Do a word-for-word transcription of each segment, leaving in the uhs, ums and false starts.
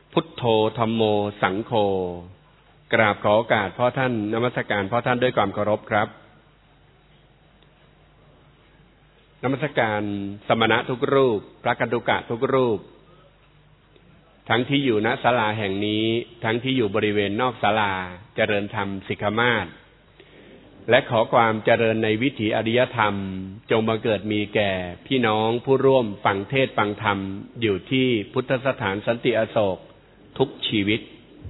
พุทโธธัมโมสังโฆกราบขอโอกาสพ่อท่านนมัสการพ่อท่านด้วยความเคารพครับนมัสการสมณะทุกรูปพระกัณฑุกะทุกรูปทั้งที่อยู่ณศาลาแห่งนี้ทั้งที่อยู่บริเวณนอกศาลาเจริญธรรมสิกขามาสและขอความเจริญในวิถีอริยธรรมจงบังเกิดมีแก่พี่น้องผู้ร่วมฟังเทศน์ฟังธรรมอยู่ที่พุทธสถานสันติอโศกทุกชีวิต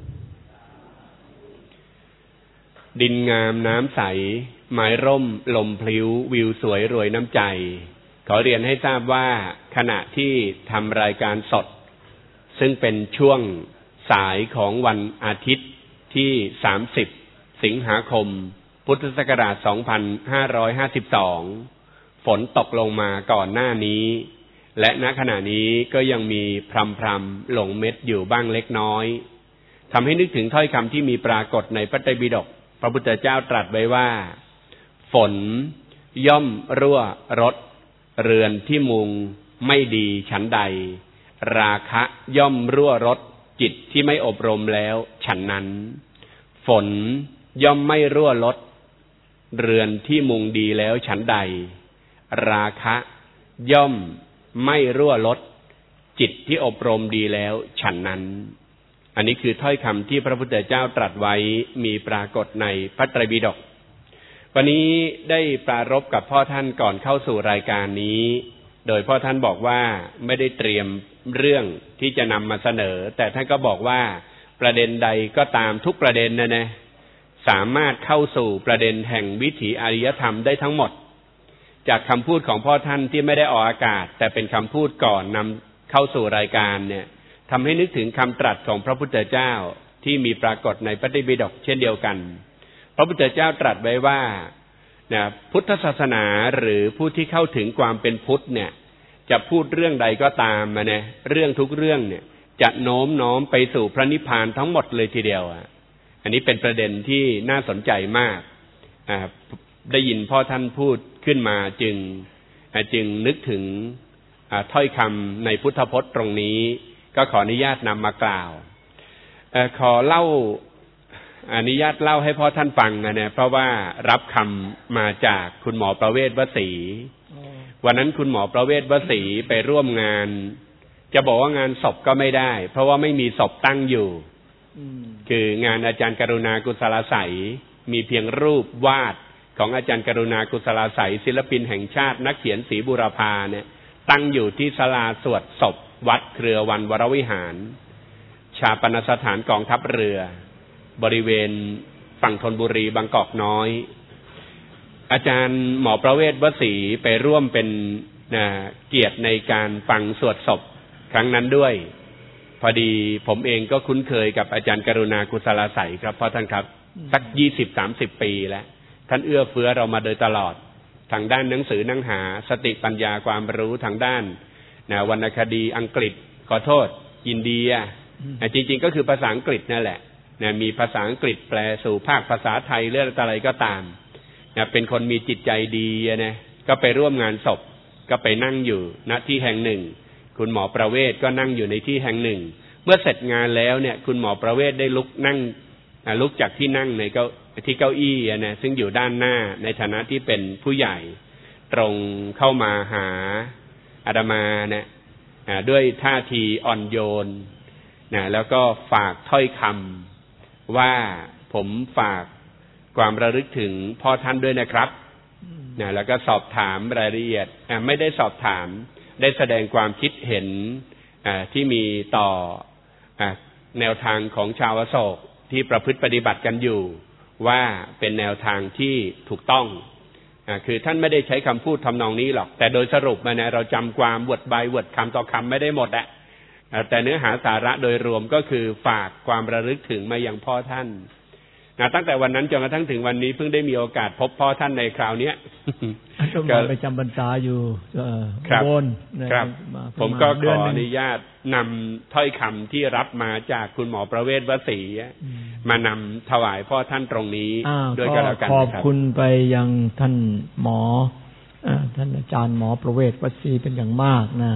ดินงามน้ำใสไม้ร่มลมพลิ้ววิวสวยรวยน้ำใจขอเรียนให้ทราบว่าขณะที่ทำรายการสดซึ่งเป็นช่วงสายของวันอาทิตย์ที่สามสิบสิงหาคมพุทธศักราชสองพันห้าร้อยห้าสิบสองฝนตกลงมาก่อนหน้านี้และณขณะนี้ก็ยังมีพรำพรำหลงเม็ดอยู่บ้างเล็กน้อยทำให้นึกถึงถ้อยคำที่มีปรากฏในพระไตรปิฎกพระพุทธเจ้าตรัสไว้ว่าฝนย่อมรั่วรดเรือนที่มุงไม่ดีฉันใดราคะย่อมรั่วรดจิตที่ไม่อบรมแล้วฉันนั้นฝนย่อมไม่รั่วรดเรือนที่มุงดีแล้วฉันใดราคะย่อมไม่รั่วรดจิตที่อบรมดีแล้วฉันนั้นอันนี้คือถ้อยคำที่พระพุทธเจ้าตรัสไว้มีปรากฏในพระไตรปิฎกวันนี้ได้ปรารภกับพ่อท่านก่อนเข้าสู่รายการนี้โดยพ่อท่านบอกว่าไม่ได้เตรียมเรื่องที่จะนำมาเสนอแต่ท่านก็บอกว่าประเด็นใดก็ตามทุกประเด็นนะนะสามารถเข้าสู่ประเด็นแห่งวิถีอริยธรรมได้ทั้งหมดจากคำพูดของพ่อท่านที่ไม่ได้ออกอากาศแต่เป็นคำพูดก่อนนำเข้าสู่รายการเนี่ยทำให้นึกถึงคำตรัสของพระพุทธเจ้าที่มีปรากฏในพระไตรปิฎกเช่นเดียวกันพระพุทธเจ้าตรัสไว้ว่านะพุทธศาสนาหรือผู้ที่เข้าถึงความเป็นพุทธเนี่ยจะพูดเรื่องใดก็ตามมาเนี่ยเรื่องทุกเรื่องเนี่ยจะโน้มน้อมไปสู่พระนิพพานทั้งหมดเลยทีเดียวอ่ะอันนี้เป็นประเด็นที่น่าสนใจมากอ่าได้ยินพ่อท่านพูดขึ้นมาจึงจึงนึกถึงถ้อยคำในพุทธพจน์ตรงนี้ก็ขออนุญาตนำมากล่าวเอ่อขอเล่าอนุญาตเล่าให้พ่อท่านฟังนะเนี่ยเพราะว่ารับคำมาจากคุณหมอประเวศวสีวันนั้นคุณหมอประเวศวสีไปร่วมงานจะบอกว่างานศพก็ไม่ได้เพราะว่าไม่มีศพตั้งอยู่คืองานอาจารย์กรุณากุศลไสยมีเพียงรูปวาดของอาจารย์กรุณากุศลไสยศิลปินแห่งชาตินักเขียนศรีบุรพาเนี่ยตั้งอยู่ที่ศาลาสวดศพวัดเครือวันวรวิหารชาปนสถานกองทัพเรือบริเวณฝั่งธนบุรีบางกอกน้อยอาจารย์หมอประเวศวสีไปร่วมเป็นเกียรติในการฟังสวดศพครั้งนั้นด้วยพอดีผมเองก็คุ้นเคยกับอาจารย์กรุณากุศลไสยครับพ่อท่านครับสักยี่สิบสามสิบปีแล้วท่านเอื้อเฟื้อเรามาโดยตลอดทางด้านหนังสือหนังหาสติปัญญาความรู้ทางด้านนะวรรณคดีอังกฤษขอโทษอินเดียจริงๆก็คือภาษาอังกฤษนั่นแหละนะมีภาษาอังกฤษแปลสู่ภาคภาษาไทยเรื่องอะไรก็ตามนะเป็นคนมีจิตใจดีนะก็ไปร่วมงานศพก็ไปนั่งอยู่ณที่แห่งหนึ่งคุณหมอประเวศก็นั่งอยู่ในที่แห่งหนึ่งเมื่อเสร็จงานแล้วเนี่ยคุณหมอประเวศได้ลุกนั่งลุกจากที่นั่งในเก้าที่เก้าอี้นะซึ่งอยู่ด้านหน้าในฐานะที่เป็นผู้ใหญ่ตรงเข้ามาหาอาตมานะด้วยท่าทีอ่อนโยนนะแล้วก็ฝากถ้อยคำว่าผมฝากความระลึกถึงพ่อท่านด้วยนะครับนะแล้วก็สอบถามรายละเอียดไม่ได้สอบถามได้แสดงความคิดเห็นที่มีต่อแนวทางของชาวอโศกที่ประพฤติปฏิบัติกันอยู่ว่าเป็นแนวทางที่ถูกต้องอ่าคือท่านไม่ได้ใช้คำพูดทำนองนี้หรอกแต่โดยสรุปมาเนี่ยเราจำความวดใบวดคำต่อคำไม่ได้หมดอะแต่เนื้อหาสาระโดยรวมก็คือฝากความระลึกถึงมายังพ่อท่านนะตั้งแต่วันนั้นจนกระทั่งถึงวันนี้เพิ่งได้มีโอกาสพบพ่อท่านในคราวนี้ก็ไปจำพรรษาอยู่บนครับผมก็ขออนุญาตนำถ้อยคำที่รับมาจากคุณหมอประเวศวสีมานำถวายพ่อท่านตรงนี้ด้วยกันแล้วกันขอบคุณไปยังท่านหมอท่านอาจารย์หมอประเวศวสีเป็นอย่างมากนะ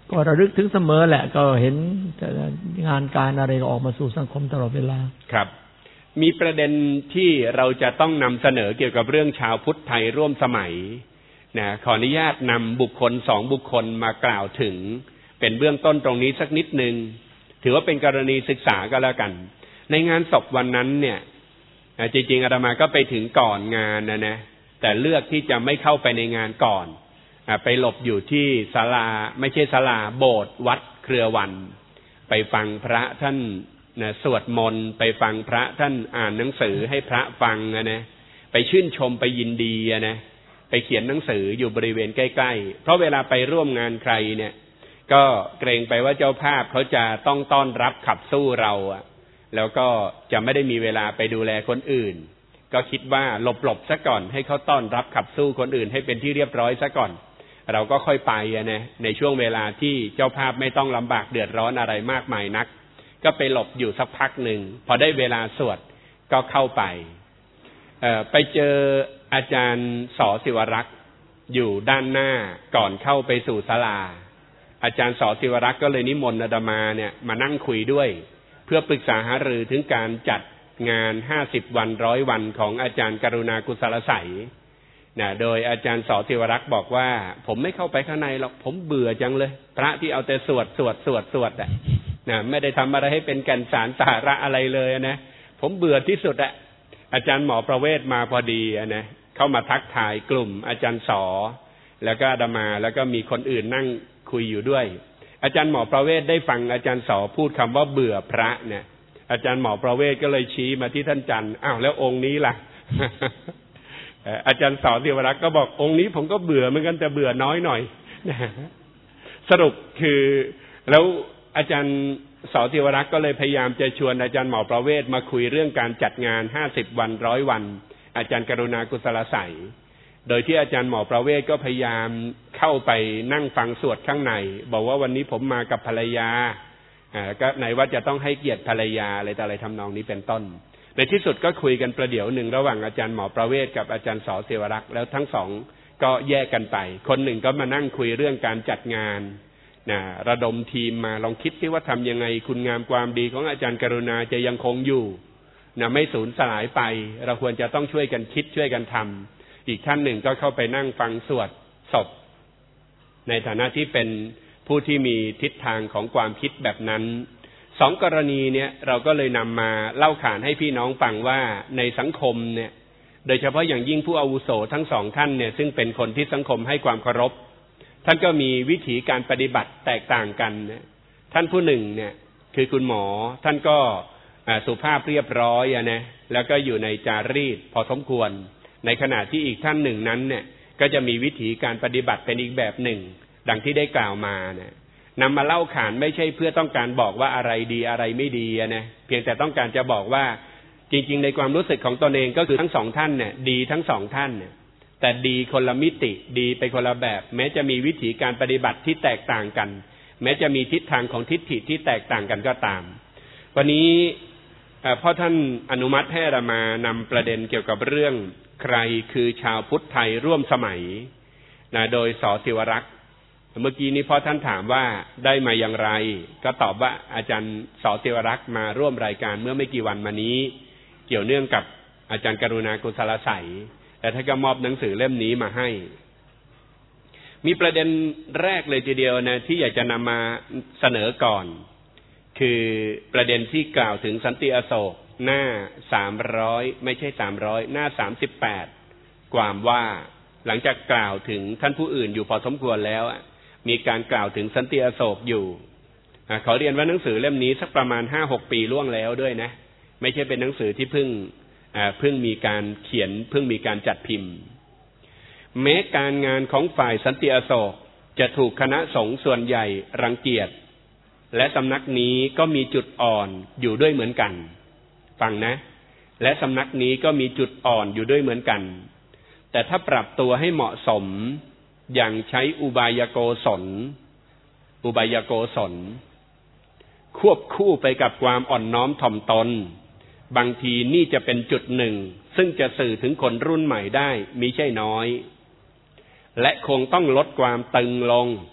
ก็ระลึกถึงเสมอแหละก็เห็นงานการอะไรก็ออกมาสู่สังคมตลอดเวลาครับมีประเด็นที่เราจะต้องนำเสนอเกี่ยวกับเรื่องชาวพุทธไทยร่วมสมัยนะขออนุญาตนำบุคคลสองบุคคลมากล่าวถึงเป็นเบื้องต้นตรงนี้สักนิดนึงถือว่าเป็นกรณีศึกษาก็แล้วกันในงานศพวันนั้นเนี่ยจริงๆอาตมาก็ไปถึงก่อนงานนะนะแต่เลือกที่จะไม่เข้าไปในงานก่อนไปหลบอยู่ที่ศาลาไม่ใช่ศาลาโบสถ์วัดเครือวันไปฟังพระท่านนะสวดมนต์ไปฟังพระท่านอ่านหนังสือให้พระฟังนะนะไปชื่นชมไปยินดีนะไปเขียนหนังสืออยู่บริเวณใกล้ๆเพราะเวลาไปร่วมงานใครเนี่ยก็เกรงไปว่าเจ้าภาพเขาจะต้องต้อนรับขับสู้เราอะแล้วก็จะไม่ได้มีเวลาไปดูแลคนอื่นก็คิดว่าหลบๆซะก่อนให้เขาต้อนรับขับสู้คนอื่นให้เป็นที่เรียบร้อยซะก่อนเราก็ค่อยไปนะในช่วงเวลาที่เจ้าภาพไม่ต้องลำบากเดือดร้อนอะไรมากมายนักก็ไปหลบอยู่สักพักหนึ่งพอได้เวลาสวดก็เข้าไปเอ่อไปเจออาจารย์สอศิวรักษ์อยู่ด้านหน้าก่อนเข้าไปสู่ศาลาอาจารย์สอศิวรักษ์ก็เลยนิมนต์อาตมาเนี่ยมานั่งคุยด้วยเพื่อปรึกษาหารือถึงการจัดงานห้าสิบวันร้อยวันของอาจารย์กรุณากุศลไสยนะโดยอาจารย์สอศิวรักษ์บอกว่าผมไม่เข้าไปข้างในหรอกผมเบื่อจังเลยพระที่เอาแต่สวดสวดสวดสวดอ่ะนะไม่ได้ทำอะไรให้เป็นแก่นสารสาระอะไรเลยนะผมเบื่อที่สุดอ่ะอาจารย์หมอประเวศมาพอดีนะเข้ามาทักทายกลุ่มอาจารย์สอแล้วก็อาตมาแล้วก็มีคนอื่นนั่งคุยอยู่ด้วยอาจารย์หมอประเวศได้ฟังอาจารย์สอพูดคำว่าเบื่อพระเนี่ยอาจารย์หมอประเวศก็เลยชี้มาที่ท่านจันทร์อ้าวแล้วองค์นี้ล่ะ อาจารย์สอศิวรักษ์ก็บอกองค์นี้ผมก็เบื่อเหมือนกันแต่เบื่อน้อยหน่อย สรุปคือแล้วอาจารย์สอศิวรักษ์ก็เลยพยายามจะชวนอาจารย์หมอประเวศมาคุยเรื่องการจัดงานห้าสิบวันร้อยวันอาจารย์กรุณากุศลไสยโดยที่อาจารย์หมอประเวศก็พยายามเข้าไปนั่งฟังสวดข้างในบอกว่าวันนี้ผมมากับภรรยาอ่าก็ไหนว่าจะต้องให้เกียรติภรรยาอะไรแต่อะไรทำนองนี้เป็นต้นในที่สุดก็คุยกันประเดี๋ยวหนึ่งระหว่างอาจารย์หมอประเวศกับอาจารย์สอศิวรักษ์แล้วทั้งสองก็แยกกันไปคนหนึ่งก็มานั่งคุยเรื่องการจัดงานนะระดมทีมมาลองคิดซิว่าทำยังไงคุณงามความดีของอาจารย์กรุณาจะยังคงอยู่นะไม่สูญสลายไปเราควรจะต้องช่วยกันคิดช่วยกันทำอีกท่านหนึ่งก็เข้าไปนั่งฟังสวดศพในฐานะที่เป็นผู้ที่มีทิศทางของความคิดแบบนั้นสองกรณีเนี่ยเราก็เลยนำมาเล่าขานให้พี่น้องฟังว่าในสังคมเนี่ยโดยเฉพาะอย่างยิ่งผู้อาวุโสทั้งสองท่านเนี่ยซึ่งเป็นคนที่สังคมให้ความเคารพท่านก็มีวิธีการปฏิบัติแตกต่างกันนะท่านผู้หนึ่งเนี่ยคือคุณหมอท่านก็สุภาพเรียบร้อยนะแล้วก็อยู่ในจารีตพอสมควรในขณะที่อีกท่านหนึ่งนั้นเนี่ยก็จะมีวิธีการปฏิบัติเป็นอีกแบบหนึ่งดังที่ได้กล่าวมานะนำมาเล่าขานไม่ใช่เพื่อต้องการบอกว่าอะไรดีอะไรไม่ดีนะเพียงแต่ต้องการจะบอกว่าจริงๆในความรู้สึกของตนเองก็คือทั้งสองท่านเนี่ยดีทั้งสองท่านเนี่ยแต่ดีคนละมิติดีไปคนละแบบแม้จะมีวิธีการปฏิบัติที่แตกต่างกันแม้จะมีทิศทางของทิฏฐิที่แตกต่างกันก็ตามวันนี้พ่อท่านอนุมัติให้เรามานำประเด็นเกี่ยวกับเรื่องใครคือชาวพุทธไทยร่วมสมัยนะโดยสอศิวรักษ์เมื่อกี้นี้พ่อท่านถามว่าได้มาอย่างไรก็ตอบว่าอาจารย์สอศิวรักษ์มาร่วมรายการเมื่อไม่กี่วันมานี้เกี่ยวเนื่องกับอาจารย์กรุณากุศลไสยแต่ท่านก็มอบหนังสือเล่มนี้มาให้มีประเด็นแรกเลยทีเดียวนะที่อยากจะนำมาเสนอก่อนคือประเด็นที่กล่าวถึงสันติอโศกหน้าสามร้อยไม่ใช่สามร้อยหน้าสามสิบแปดความว่าหลังจากกล่าวถึงท่านผู้อื่นอยู่พอสมควรแล้วมีการกล่าวถึงสันติอโศกอยู่ขอเรียนว่าหนังสือเล่มนี้สักประมาณ ห้าหก ปีล่วงแล้วด้วยนะไม่ใช่เป็นหนังสือที่เพิ่งเพิ่งมีการเขียนเพิ่งมีการจัดพิมพ์แม้การงานของฝ่ายสันติอโศกจะถูกคณะสงฆ์ส่วนใหญ่รังเกียจและสำนักนี้ก็มีจุดอ่อนอยู่ด้วยเหมือนกันฟังนะและสำนักนี้ก็มีจุดอ่อนอยู่ด้วยเหมือนกันแต่ถ้าปรับตัวให้เหมาะสมอย่างใช้อุบายโกศลอุบายโกศลควบคู่ไปกับความอ่อนน้อมถ่อมตนบางทีนี่จะเป็นจุดหนึ่งซึ่งจะสื่อถึงคนรุ่นใหม่ได้มิใช่น้อยและคงต้องลดความตึงลง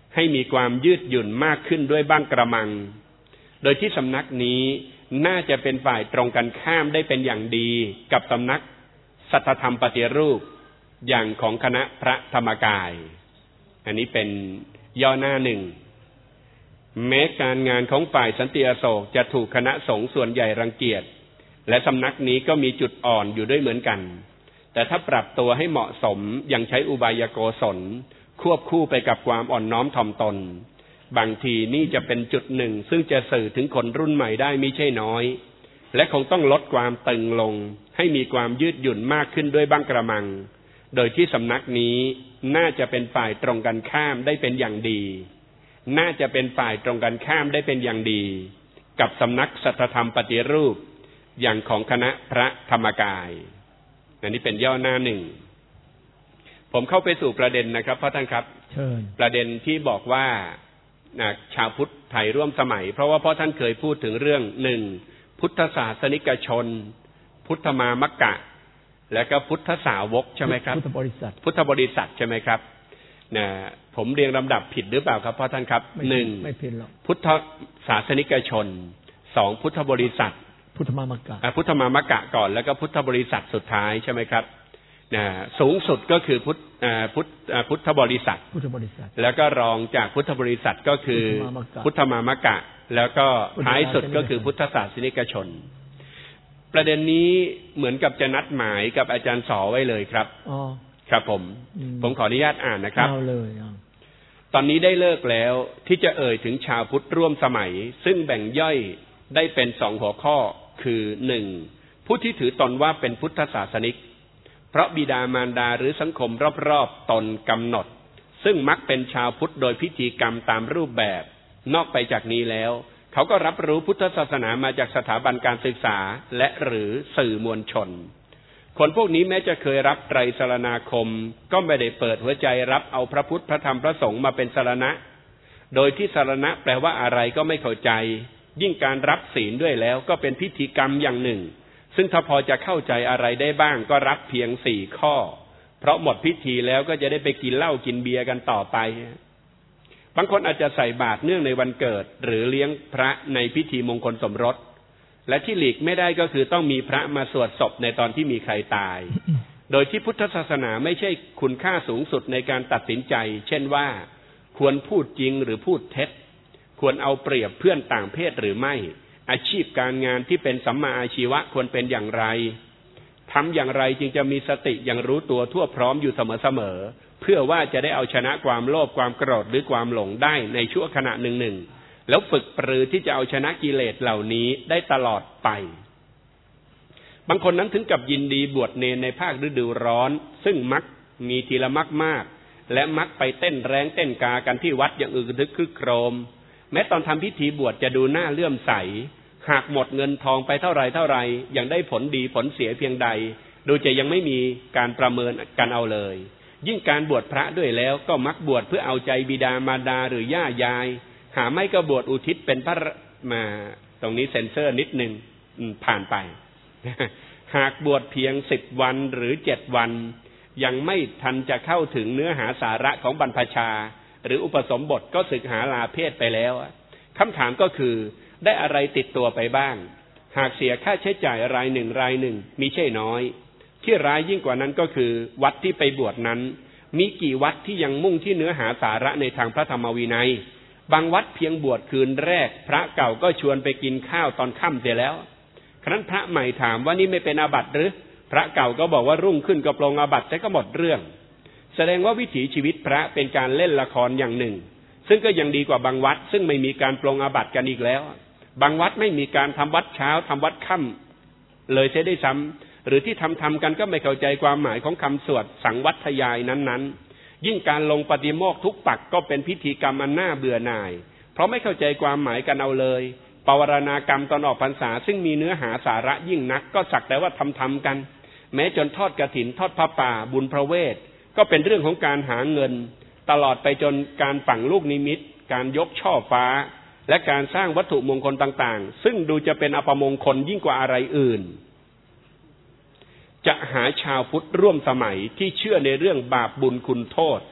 ให้มีความยืดหยุ่นมากขึ้นด้วยบ้างกระมังโดยที่สำนักนี้น่าจะเป็นฝ่ายตรงกันข้ามได้เป็นอย่างดีกับสำนักสัทธธรรมปฏิรูปอย่างของคณะพระธรรมกายอันนี้เป็นย่อหน้าหนึ่งแม้การงานของฝ่ายสันติอโศกจะถูกคณะสงฆ์ส่วนใหญ่รังเกียจและสำนักนี้ก็มีจุดอ่อนอยู่ด้วยเหมือนกันแต่ถ้าปรับตัวให้เหมาะสมยังใช้อุบายโกศลควบคู่ไปกับความอ่อนน้อมถ่อมตนบางทีนี่จะเป็นจุดหนึ่งซึ่งจะสื่อถึงคนรุ่นใหม่ได้มิใช่น้อยและคงต้องลดความตึงลงให้มีความยืดหยุ่นมากขึ้นด้วยบ้างกระมังโดยที่สำนักนี้น่าจะเป็นฝ่ายตรงกันข้ามได้เป็นอย่างดีน่าจะเป็นฝ่ายตรงกันข้ามได้เป็นอย่างดีกับสำนักสัทธธรรมปฏิรูปอย่างของคณะพระธรรมกายอันนี้เป็นย่อหน้าหนึ่งผมเข้าไปสู่ประเด็นนะครับพ่อท่านครับเชิญประเด็นที่บอกว่าชาวพุทธไทยร่วมสมัยเพราะว่าพ่อท่านเคยพูดถึงเรื่องหนึ่งพุทธศาสนิกชนพุทธมามกะและก็พุทธสาวกใช่ไหมครับพุทธบริษัทพุทธบริษัทใช่ไหมครับนะผมเรียงลำดับผิดหรือเปล่าครับพ่อท่านครับหนึ่งไม่ผิดหรอกพุทธศาสนิกชนสองพุทธบริษัทพุทธมามกะพุทธมามกะก่อนแล้วก็พุทธบริษัทสุดท้ายใช่ไหมครับนะสูงสุดก็คือพุทธพุทธพุทธบริษัทพุทธบริษัทแล้วก็รองจากพุทธบริษัทก็คือพุทธมามกะแล้วก็ท้ายสุดก็คือพุทธศาสนิกชนประเด็นนี้เหมือนกับจะนัดหมายกับอาจารย์สอไว้เลยครับอ๋อครับผมผมขออนุญาตอ่านนะครับเอาเลยตอนนี้ได้เลิกแล้วที่จะเอ่ยถึงชาวพุทธร่วมสมัยซึ่งแบ่งย่อยได้เป็นสองหัวข้อคือหนึ่งผู้ที่ถือตนว่าเป็นพุทธศาสนิกเพราะบิดามารดาหรือสังคมรอบๆตนกำหนดซึ่งมักเป็นชาวพุทธโดยพิธีกรรมตามรูปแบบนอกไปจากนี้แล้วเขาก็รับรู้พุทธศาสนามาจากสถาบันการศึกษาและหรือสื่อมวลชนคนพวกนี้แม้จะเคยรับไตรสรณาคมก็ไม่ได้เปิดหัวใจรับเอาพระพุทธพระธรรมพระสงฆ์มาเป็นสรณะโดยที่สรณะแปลว่าอะไรก็ไม่เข้าใจยิ่งการรับศีลด้วยแล้วก็เป็นพิธีกรรมอย่างหนึ่งซึ่งถ้าพอจะเข้าใจอะไรได้บ้างก็รับเพียงสี่ข้อเพราะหมดพิธีแล้วก็จะได้ไปกินเหล้ากินเบียร์กันต่อไปบางคนอาจจะใส่บาตรเนื่องในวันเกิดหรือเลี้ยงพระในพิธีมงคลสมรสและที่หลีกไม่ได้ก็คือต้องมีพระมาสวดศพในตอนที่มีใครตายโดยที่พุทธศาสนาไม่ใช่คุณค่าสูงสุดในการตัดสินใจเช่นว่าควรพูดจริงหรือพูดเท็จควรเอาเปรียบเพื่อนต่างเพศหรือไม่อาชีพการงานที่เป็นสัมมาอาชีวะควรเป็นอย่างไรทำอย่างไรจึงจะมีสติอย่างรู้ตัวทั่วพร้อมอยู่เสมอๆเพื่อว่าจะได้เอาชนะความโลภความโกรธหรือความหลงได้ในชั่วขณะหนึ่งๆแล้วฝึกปรือที่จะเอาชนะกิเลสเหล่านี้ได้ตลอดไปบางคนนั้นถึงกับยินดีบวชเนรในภาคฤดูร้อนซึ่งมักมีทีละมักมากและมักไปเต้นแรงเต้นกากันที่วัดอย่างอึกทึกคึกโครมแม้ตอนทำพิธีบวชจะดูน่าเลื่อมใสหากหมดเงินทองไปเท่าไรเท่าไรยังได้ผลดีผลเสียเพียงใดดูจะยังไม่มีการประเมินกันเอาเลยยิ่งการบวชพระด้วยแล้วก็มักบวชเพื่อเอาใจบิดามารดาหรือย่ายายหาไม่ก็บวชอุทิศเป็นพระมาตรงนี้เซ็นเซอร์นิดนึงผ่านไป หากบวชเพียงสิบวันหรือเจ็ดวันยังไม่ทันจะเข้าถึงเนื้อหาสาระของบรรพชาหรืออุปสมบทก็สึกหาลาเพศไปแล้วคำถามก็คือได้อะไรติดตัวไปบ้างหากเสียค่าใช้จ่ายรายหนึ่งรายหนึ่งมิใช่น้อยที่ร้ายยิ่งกว่านั้นก็คือวัดที่ไปบวชนั้นมีกี่วัดที่ยังมุ่งที่เนื้อหาสาระในทางพระธรรมวินัยบางวัดเพียงบวชคืนแรกพระเก่าก็ชวนไปกินข้าวตอนค่ำเสียแล้วครั้นพระใหม่ถามว่านี่ไม่เป็นอาบัติหรือพระเก่าก็บอกว่ารุ่งขึ้นก็ปลงอาบัติแต่ก็หมดเรื่องแสดงว่าวิถีชีวิตพระเป็นการเล่นละครอย่างหนึ่งซึ่งก็ยังดีกว่าบางวัดซึ่งไม่มีการปลงอาบัติกันอีกแล้วบางวัดไม่มีการทำวัดเช้าทำวัดค่ำเลยเสียได้ซ้ำหรือที่ทำทำกันก็ไม่เข้าใจความหมายของคำสวดสังวัตยายนั้นๆยิ่งการลงปฏิโมกข์ทุกปักก็เป็นพิธีกรรมอันน่าเบื่อหน่ายเพราะไม่เข้าใจความหมายกันเอาเลยปวารณากรรมตอนออกพรรษาซึ่งมีเนื้อหาสาระยิ่งนักก็สักแต่ว่าทำทำกันแม้จนทอดกฐินทอดผ้าป่าบุญพระเวทก็เป็นเรื่องของการหาเงินตลอดไปจนการฝังลูกนิมิตการยกช่อฟ้าและการสร้างวัตถุมงคลต่างๆซึ่งดูจะเป็นอัปมงคลยิ่งกว่าอะไรอื่นจะหาชาวพุทธร่วมสมัยที่เชื่อในเรื่องบาปบุญคุณโทษ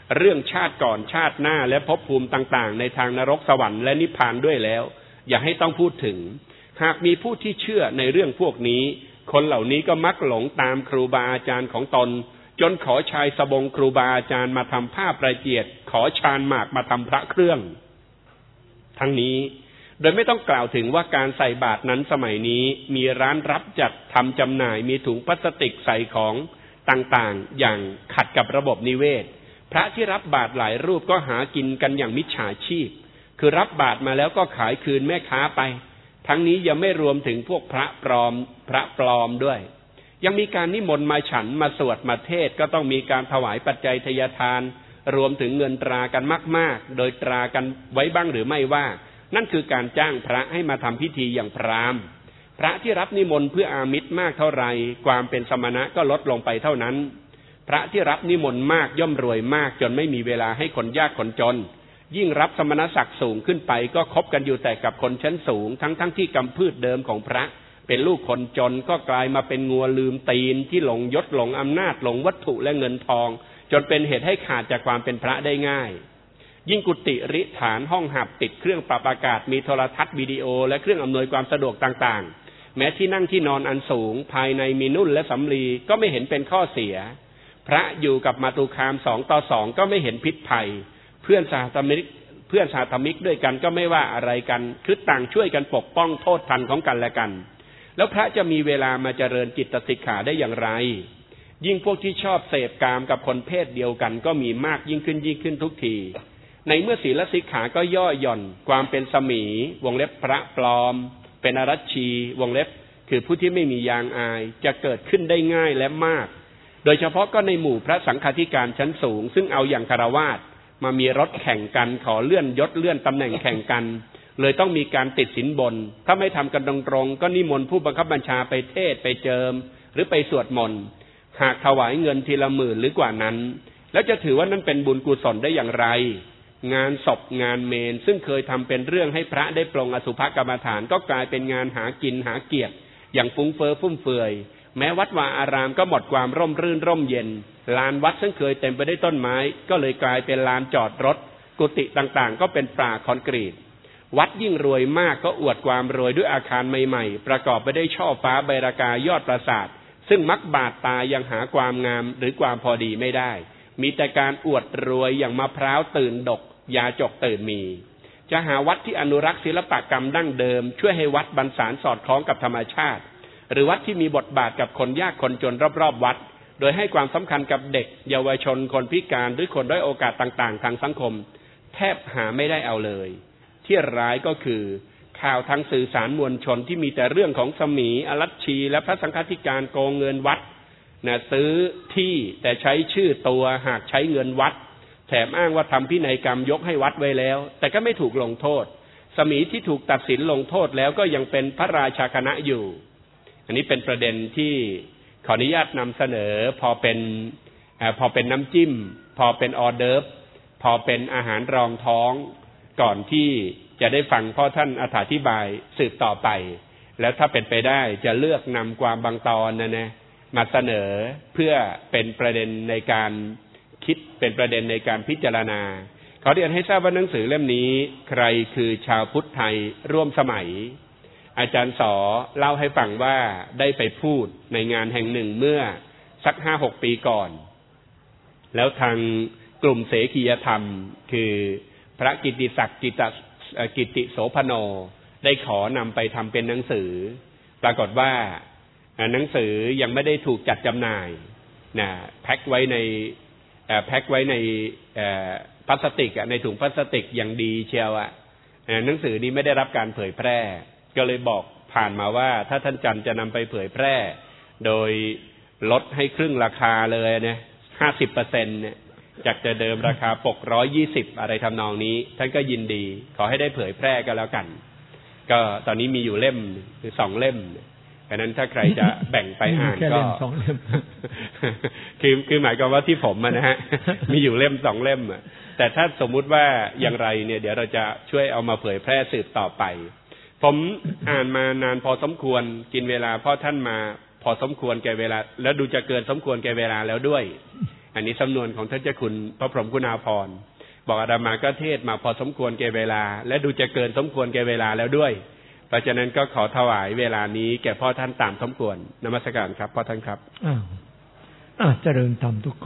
เรื่องชาติก่อนชาติหน้าและภพภูมิต่างๆในทางนรกสวรรค์และนิพพานด้วยแล้วอย่าให้ต้องพูดถึงหากมีผู้ที่เชื่อในเรื่องพวกนี้คนเหล่านี้ก็มักหลงตามครูบาอาจารย์ของตนจนขอชายสบงครูบาอาจารย์มาทำผ้าประเจียดขอชานหมากมาทำพระเครื่องทั้งนี้โดยไม่ต้องกล่าวถึงว่าการใส่บาตรนั้นสมัยนี้มีร้านรับจัดทำจำหน่ายมีถุงพลาสติกใส่ของต่างๆอย่างขัดกับระบบนิเวศพระที่รับบาตรหลายรูปก็หากินกันอย่างมิจฉาชีพคือรับบาตรมาแล้วก็ขายคืนแม่ค้าไปทั้งนี้ยังไม่รวมถึงพวกพระปลอมพระปลอมด้วยยังมีการนิมนต์มาฉันมาสวดมาเทศก็ต้องมีการถวายปัจจัยทายทานรวมถึงเงินตรากันมากๆโดยตรากันไว้บ้างหรือไม่ว่านั่นคือการจ้างพระให้มาทำพิธีอย่างพราหมณ์พระที่รับนิมนต์เพื่ออามิสมากเท่าไรความเป็นสมณะก็ลดลงไปเท่านั้นพระที่รับนิมนต์มากย่อมรวยมากจนไม่มีเวลาให้คนยากคนจนยิ่งรับสมณศักดิ์สูงขึ้นไปก็คบกันอยู่แต่กับคนชั้นสูงทั้งๆ ท, ที่กำพืชเดิมของพระเป็นลูกคนจนก็กลายมาเป็นงัวลืมตีนที่หลงยศหลงอำนาจหลงวัตถุและเงินทองจนเป็นเหตุให้ขาดจากความเป็นพระได้ง่ายยิ่งกุฏิริฐานห้องหับติดเครื่องปรับอากาศมีโทรทัศน์วิดีโอและเครื่องอำนวยความสะดวกต่างๆแม้ที่นั่งที่นอนอันสูงภายในมีนุ่นและสำลีก็ไม่เห็นเป็นข้อเสียพระอยู่กับมาตุคามสองต่อสองก็ไม่เห็นพิษภัยเพื่อนสาธมิกเพื่อนสาธมิกด้วยกันก็ไม่ว่าอะไรกันคือต่างช่วยกันปกป้องโทษทันของกันและกันแล้วพระจะมีเวลามาเจริญจิตสิกขาได้อย่างไรยิ่งพวกที่ชอบเสพกามกับคนเพศเดียวกันก็มีมากยิ่งขึ้นยิ่งขึ้นทุกทีในเมื่อศีลสิกขาก็ย่อหย่อนความเป็นสมีวงเล็บพระปลอมเป็นอรัชชีวงเล็บคือผู้ที่ไม่มียางอายจะเกิดขึ้นได้ง่ายและมากโดยเฉพาะก็ในหมู่พระสังฆาธิการชั้นสูงซึ่งเอาอย่างฆราวาสมามีรถแข่งกันขอเลื่อนยศเลื่อนตำแหน่งแข่งกันเลยต้องมีการติดสินบนถ้าไม่ทำกันตรงๆก็นิมนต์ผู้บังคับบัญชาไปเทศไปเจิมหรือไปสวดมนต์หากถวายเงินทีละหมื่นหรือกว่านั้นแล้วจะถือว่านั่นเป็นบุญกุศลได้อย่างไรงานศพงานเมนซึ่งเคยทำเป็นเรื่องให้พระได้ปลงอสุภกรรมฐานก็กลายเป็นงานหากินหาเกียรติอย่างฟุ้งเฟ้อฟุ่มเฟือยแม้วัดวาอารามก็หมดความร่มรื่นร่มเย็นลานวัดซึ่งเคยเต็มไปด้วยต้นไม้ก็เลยกลายเป็นลานจอดรถกุฏิต่างๆก็เป็นป่าคอนกรีตวัดยิ่งรวยมากก็อวดความรวยด้วยอาคารใหม่ๆประกอบไปด้วยช่อฟ้าใบรากายอดปราสาทซึ่งมักบาดตายังหาความงามหรือความพอดีไม่ได้มีแต่การอวดรวยอย่างมะพร้าวตื่นดกยาจกตื่นมีจะหาวัดที่อนุรักษ์ศิลปกรรมดั้งเดิมช่วยให้วัดบรรสานสอดคล้องกับธรรมชาติหรือวัดที่มีบทบาทกับคนยากคนจนรอบๆวัดโดยให้ความสำคัญกับเด็กเยาวชนคนพิการหรือคนด้อยโอกาสต่างๆทางสังคมแทบหาไม่ได้เอาเลยที่ร้ายก็คือข่าวทางสื่อสารมวลชนที่มีแต่เรื่องของสมีอรัชชีและพระสังฆาธิการโกงเงินวัดนะซื้อที่แต่ใช้ชื่อตัวหากใช้เงินวัดแถมอ้างว่าทำพินัยกรรมยกให้วัดไว้แล้วแต่ก็ไม่ถูกลงโทษสมีที่ถูกตัดสินลงโทษแล้วก็ยังเป็นพระราชาคณะอยู่อันนี้เป็นประเด็นที่ขออนุญาตนำเสนอพอเป็นพอเป็นน้ำจิ้มพอเป็นออเดิร์ฟพอเป็นอาหารรองท้องก่อนที่จะได้ฟังพ่อท่านอธิบายสืบต่อไปแล้วถ้าเป็นไปได้จะเลือกนำความบางตอนนะนะมาเสนอเพื่อเป็นประเด็นในการคิดเป็นประเด็นในการพิจารณาขอเรียนให้ทราบว่าหนังสือเล่มนี้ใครคือชาวพุทธไทยร่วมสมัยอาจารย์สอเล่าให้ฟังว่าได้ไปพูดในงานแห่งหนึ่งเมื่อสักห้าหกปีก่อนแล้วทางกลุ่มเสขียธรรมคือพระกิตติศักดิ์กิตติกิตติโสพโนได้ขอนำไปทำเป็นหนังสือปรากฏว่าหนังสือยังไม่ได้ถูกจัดจำหน่ายนะแพ็คไว้ในแพ็คไว้ในพลาสติกในถุงพลาสติกอย่างดีเชียวอ่ะหนังสือนี้ไม่ได้รับการเผยแพร่ก็เลยบอกผ่านมาว่าถ้าท่านจันจะนำไปเผยแพร่โดยลดให้ครึ่งราคาเลยนะห้าสิบเปอร์เซ็นต์เนี่ยจากจะเดิมราคาปกร้อยยี่สิบอะไรทำนองนี้ท่านก็ยินดีขอให้ได้เผยแพร่ก็แล้วกันก็ตอนนี้มีอยู่เล่มหรือสองเล่มเพราะนั้นถ้าใครจะแบ่งไปอ่านก็คือคือหมายความว่าที่ผมนะฮะมีอยู่เล่มสองเล่มแต่ถ้าสมมุติว่าอย่างไรเนี่ยเดี๋ยวเราจะช่วยเอามาเผยแพร่สืบต่อไปผมอ่านมานานพอสมควรกินเวลาพ่อท่านมาพอสมควรแก่เวลาแล้วดูจะเกินสมควรแก่เวลาแล้วด้วยอันนี้สำนวนของท่านเจ้าคุณพระพรหมคุณาภรณ์บอกอาตมาก็เทศมาพอสมควรแก่เวลาและดูจะเกินสมควรแก่เวลาแล้วด้วยเพราะฉะนั้นก็ขอถวายเวลานี้แก่พ่อท่านตามสมควรนมัสการครับพ่อท่านครับอ้าวอ่าเจริญธรรมทุกคน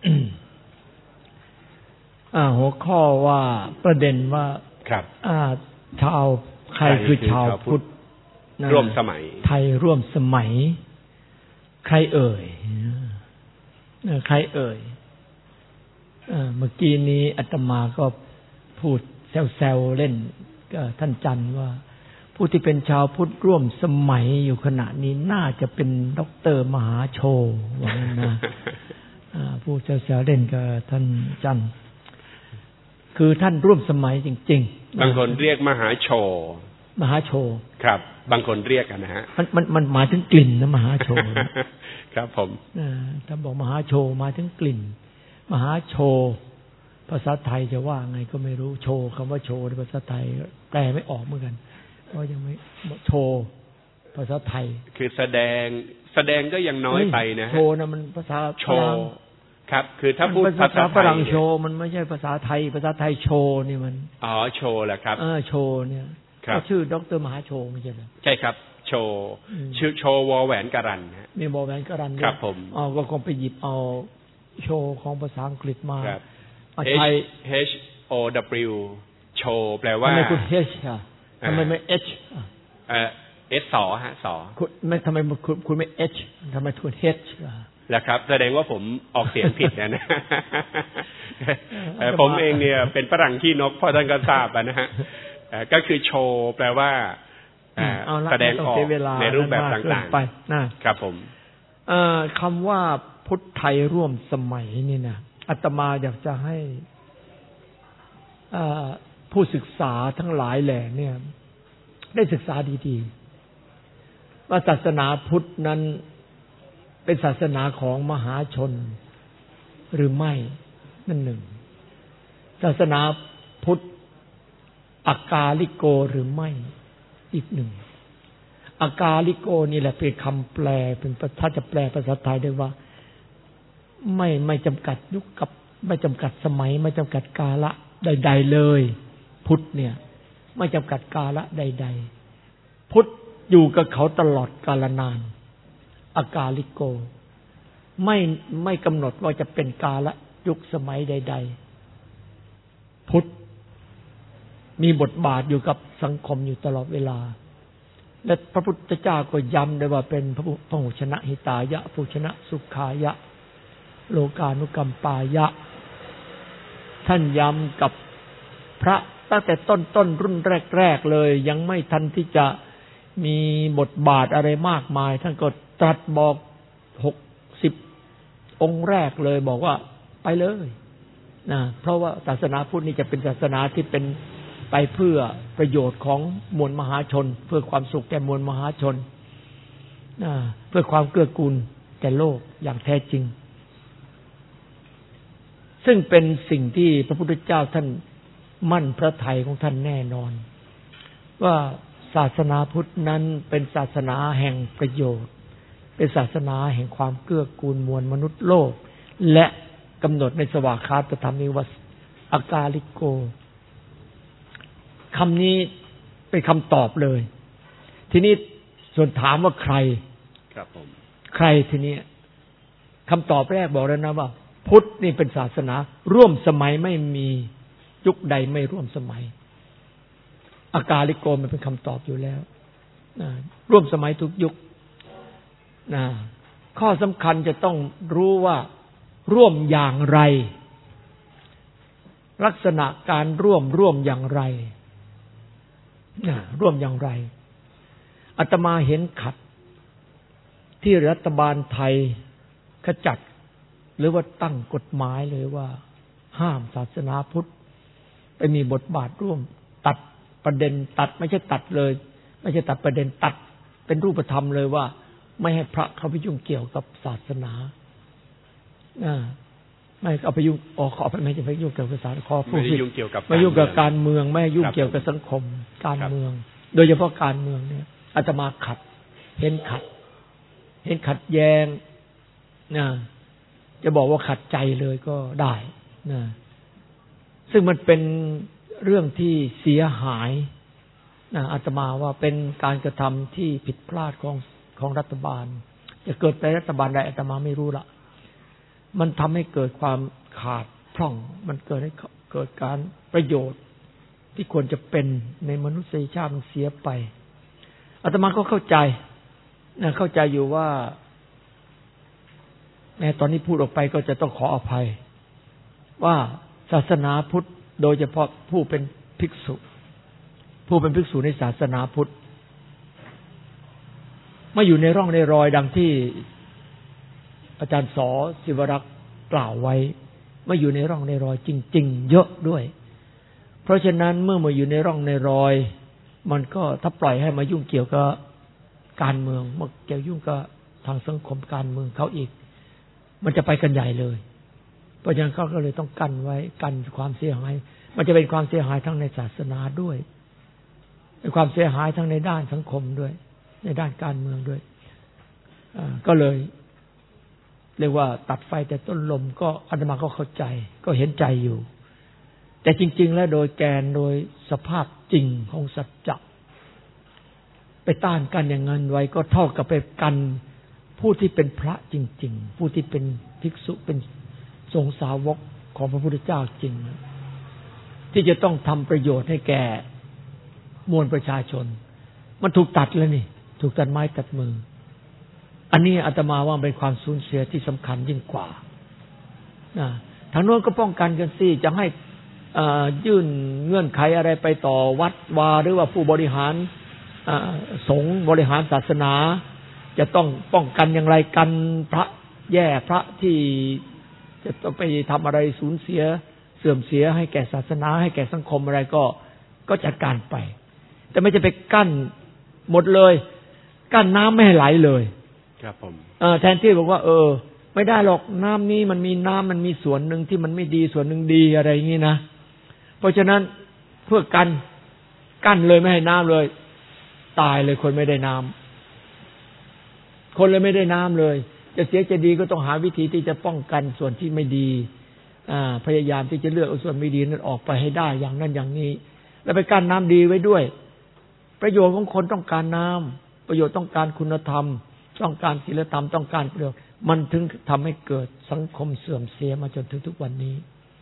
อ่าหัวข้อว่าประเด็นว่าครับอ่าชาวใครคือชาวพุทธร่วมสมัยไทยร่วมสมัยใครเอ่ยใครเอ่ยเมื่อกี้นี้อาตมาก็พูดแซวๆเล่นก็ท่านจันว่าผู้ที่เป็นชาวพุทธร่วมสมัยอยู่ขณะนี้น่าจะเป็นด็อกเตอร์มหาโชว์ว่างั้นนะผู้แซวๆเล่นกับท่านจันคือท่านร่วมสมัยจริงๆบางคนเรียกมหาโชว์มหาโชว์ครับบางคนเรียกกันนะฮะมันมันมันหมายถึงกลิ่นนะมหาโชว์ครับผมถ้าบอกมหาโชว์มาถึงกลิ่นมหาโชว์ภาษาไทยจะว่าไงก็ไม่รู้โชว์คำว่าโชว์ในภาษาไทยแปลไม่ออกเหมือนกันเพราะยังไม่โชว์ภาษาไทยคือแสดงแสดงก็ยังน้อยไปนะโชว์นะมันภาษาโชว์ครับคือถ้าพูดภาษาฝรั่งโชว์มันไม่ใช่ภาษาไทยภาษาไทยโชว์นี่มันอ๋อโชว์แหละครับเออโชว์เนี่ยก็ชื่อดรมหาโชว์ไม่ใช่เหรอใช่ครับโชว์ชื่อโชว์วอแหวนกรันฮะมีวอแหวนกรันครับผมอ๋อก็คงไปหยิบเอาโชว์ของภาษาอังกฤษมา H H O W โชว์แปลว่าทำไมคุณ H อ่ะทำไมไม่ H เอ่อ S สอฮะสอคุณไม่ทำไมคุณคุณไม่ H ทำไมคุณ H อ่ะแล้วครับแสดงว่าผมออกเสียงผิดนะผมเองเนี่ยเป็นฝรั่งขี้นกพ่อท่านก็ทราบนะฮะก็คือโชว์แปลว่าแสดงออกในรูปแบบต่างๆครับผมคำว่าพุทธไทยร่วมสมัยนี่นะอาตมาอยากจะให้ผู้ศึกษาทั้งหลายแหล่เนี่ยได้ศึกษาดีๆว่าศาสนาพุทธนั้นเป็นศาสนาของมหาชนหรือไม่นั่นหนึ่งศาสนาพุทธอากาลิโกหรือไม่อีกหนึ่งอากาลิโกนี่แหละเป็นคำแปลเป็นถ้าจะแปลภาษาไทยได้ว่าไม่ไม่จำกัดยุคกับไม่จำกัดสมัยไม่จำกัดกาละใดๆเลยพุทธเนี่ยไม่จำกัดกาละใดๆพุทธอยู่กับเขาตลอดกาลนานอากาลิโกไม่ไม่กำหนดว่าจะเป็นกาละยุคสมัยใดๆพุทธมีบทบาทอยู่กับสังคมอยู่ตลอดเวลาและพระพุทธเจ้าก็ย้ำได้ว่าเป็นพระผู้ชนะหิตายะผู้ชนะสุขายะโลกานุกัมปายะท่านย้ำกับพระตั้งแต่ต้นต้นรุ่นแรกๆเลยยังไม่ทันที่จะมีบทบาทอะไรมากมายท่านก็ตรัสบอกหกสิบองค์แรกเลยบอกว่าไปเลยนะเพราะว่าศาสนาพุทธนี่จะเป็นศาสนาที่เป็นไปเพื่อประโยชน์ของมวลมหาชนเพื่อความสุขแก่มวลมหาชนนะเพื่อความเกื้อกูลแก่โลกอย่างแท้จริงซึ่งเป็นสิ่งที่พระพุทธเจ้าท่านมั่นพระทัยของท่านแน่นอนว่าศาสนาพุทธนั้นเป็นศาสนาแห่งประโยชน์เป็นศาสนาแห่งความเกื้อกูลมวลมนุษย์โลกและกำหนดในสวากขาตธรรมนี้ว่าอากาลิโกคำนี้เป็นคำตอบเลยทีนี้ส่วนถามว่าใครครับผมใครทีนี้คำตอบแรกบอกแล้วนะว่าพุทธนี่เป็นศาสนาร่วมสมัยไม่มียุคใดไม่ร่วมสมัยอากาลิโกมันเป็นคำตอบอยู่แล้วนะร่วมสมัยทุกยุคนะข้อสำคัญจะต้องรู้ว่าร่วมอย่างไรลักษณะการร่วมร่วมอย่างไรนะร่วมอย่างไรอาตมาเห็นขัดที่รัฐบาลไทยขจัดหรือว่าตั้งกฎหมายเลยว่าห้ามศาสนาพุทธไปมีบทบาทร่วมตัดประเด็นตัดไม่ใช่ตัดเลยไม่ใช่ตัดประเด็นตัดเป็นรูปธรรมเลยว่าไม่ให้พระเข้าไปยุ่งเกี่ยวกับศาสนาอ่าไม่เอาไปยุ่งอ๋อขอไปไม่จะไปยุ่งเกี่ยวกับศาสนาขอไม่ยุ่งเกี่ยวกับไม่ยุ่งกับการเมืองไม่ยุ่งเกี่ยวกับสังคมการเมืองโดยเฉพาะการเมืองเนี่ยอาตมาขัดเห็นขัดเห็นขัดแย้งนะจะบอกว่าขัดใจเลยก็ได้นะซึ่งมันเป็นเรื่องที่เสียหายนะอาตมาว่าเป็นการกระทำที่ผิดพลาดของของรัฐบาลจะเกิดในรัฐบาลใดอาตมาไม่รู้ละมันทำให้เกิดความขาดพร่องมันเกิดให้เกิดการประโยชน์ที่ควรจะเป็นในมนุษยชาติมันเสียไปอาตมาก็เข้าใจนะเข้าใจอยู่ว่าแม้ตอนนี้พูดออกไปก็จะต้องขออภัยว่าศาสนาพุทธโดยเฉพาะผู้เป็นภิกษุผู้เป็นภิกษุในศาสนาพุทธไม่อยู่ในร่องในรอยดังที่อาจารย์สอศิวรักษ์กล่าวไว้ไม่อยู่ในร่องในรอยจริงๆเยอะด้วยเพราะฉะนั้นเมื่อมาอยู่ในร่องในรอยมันก็ถ้าปล่อยให้มายุ่งเกี่ยวกับการเมืองมาเกี่ยวยุ่งกับทางสังคมการเมืองเขาอีกมันจะไปกันใหญ่เลยเพราะฉะนั้นเขาก็เลยต้องกั้นไว้กันความเสียหายมันจะเป็นความเสียหายทั้งในศาสนาด้วยเป็นความเสียหายทั้งในด้านสังคมด้วยในด้านการเมืองด้วยก็เลยเรียกว่าตัดไฟแต่ต้นลมก็อาตมาก็เข้าใจก็เห็นใจอยู่แต่จริงๆแล้วโดยแกนโดยสภาพจริงของสัจจะไปต้านกันอย่างนั้นไว้ก็เท่ากับไปกันผู้ที่เป็นพระจริงๆผู้ที่เป็นภิกษุเป็นสงฆ์สาวกของพระพุทธเจ้าจริงที่จะต้องทำประโยชน์ให้แก่มวลประชาชนมันถูกตัดแล้วนี่ถูกตัดไม้ตัดมืออันนี้อาตมาว่าเป็นความสูญเสียที่สำคัญยิ่งกว่านะทางโน้นก็ป้องกันกันสิจะให้ยื่นเงื่อนไขอะไรไปต่อวัดวาหรือว่าผู้บริหารสงฆ์บริหารศาสนาจะต้องป้องกันอย่างไรกันพระแย่พระที่จะต้องไปทำอะไรสูญเสียเสื่อมเสียให้แก่ศาสนาให้แก่สังคมอะไรก็ก็จัดการไปแต่ไม่จะไปกั้นหมดเลยกั้นน้ำไม่ให้ไหลเลยครับผมแทนที่บอกว่าเออไม่ได้หรอกน้ำนี้มันมีน้ำมันมีส่วนหนึ่งที่มันไม่ดีส่วนหนึ่งดีอะไรอย่างนี้นะเพราะฉะนั้นเพื่อกันกั้นเลยไม่ให้น้ำเลยตายเลยคนไม่ได้น้ำคนเลยไม่ได้น้ำเลยจะเสียจะดีก็ต้องหาวิธีที่จะป้องกันส่วนที่ไม่ดีอ่าพยายามที่จะเลือกเอาส่วนไม่ดีนั้นออกไปให้ได้อย่างนั้นอย่างนี้แล้วไปกั้นน้ำดีไว้ด้วยประโยชน์ของคนต้องการน้ำประโยชน์ต้องการคุณธรรมต้องการศีลธรรมต้องการประโยชน์มันถึงทำให้เกิดสังคมเสื่อมเสียมาจนถึงทุกวันนี้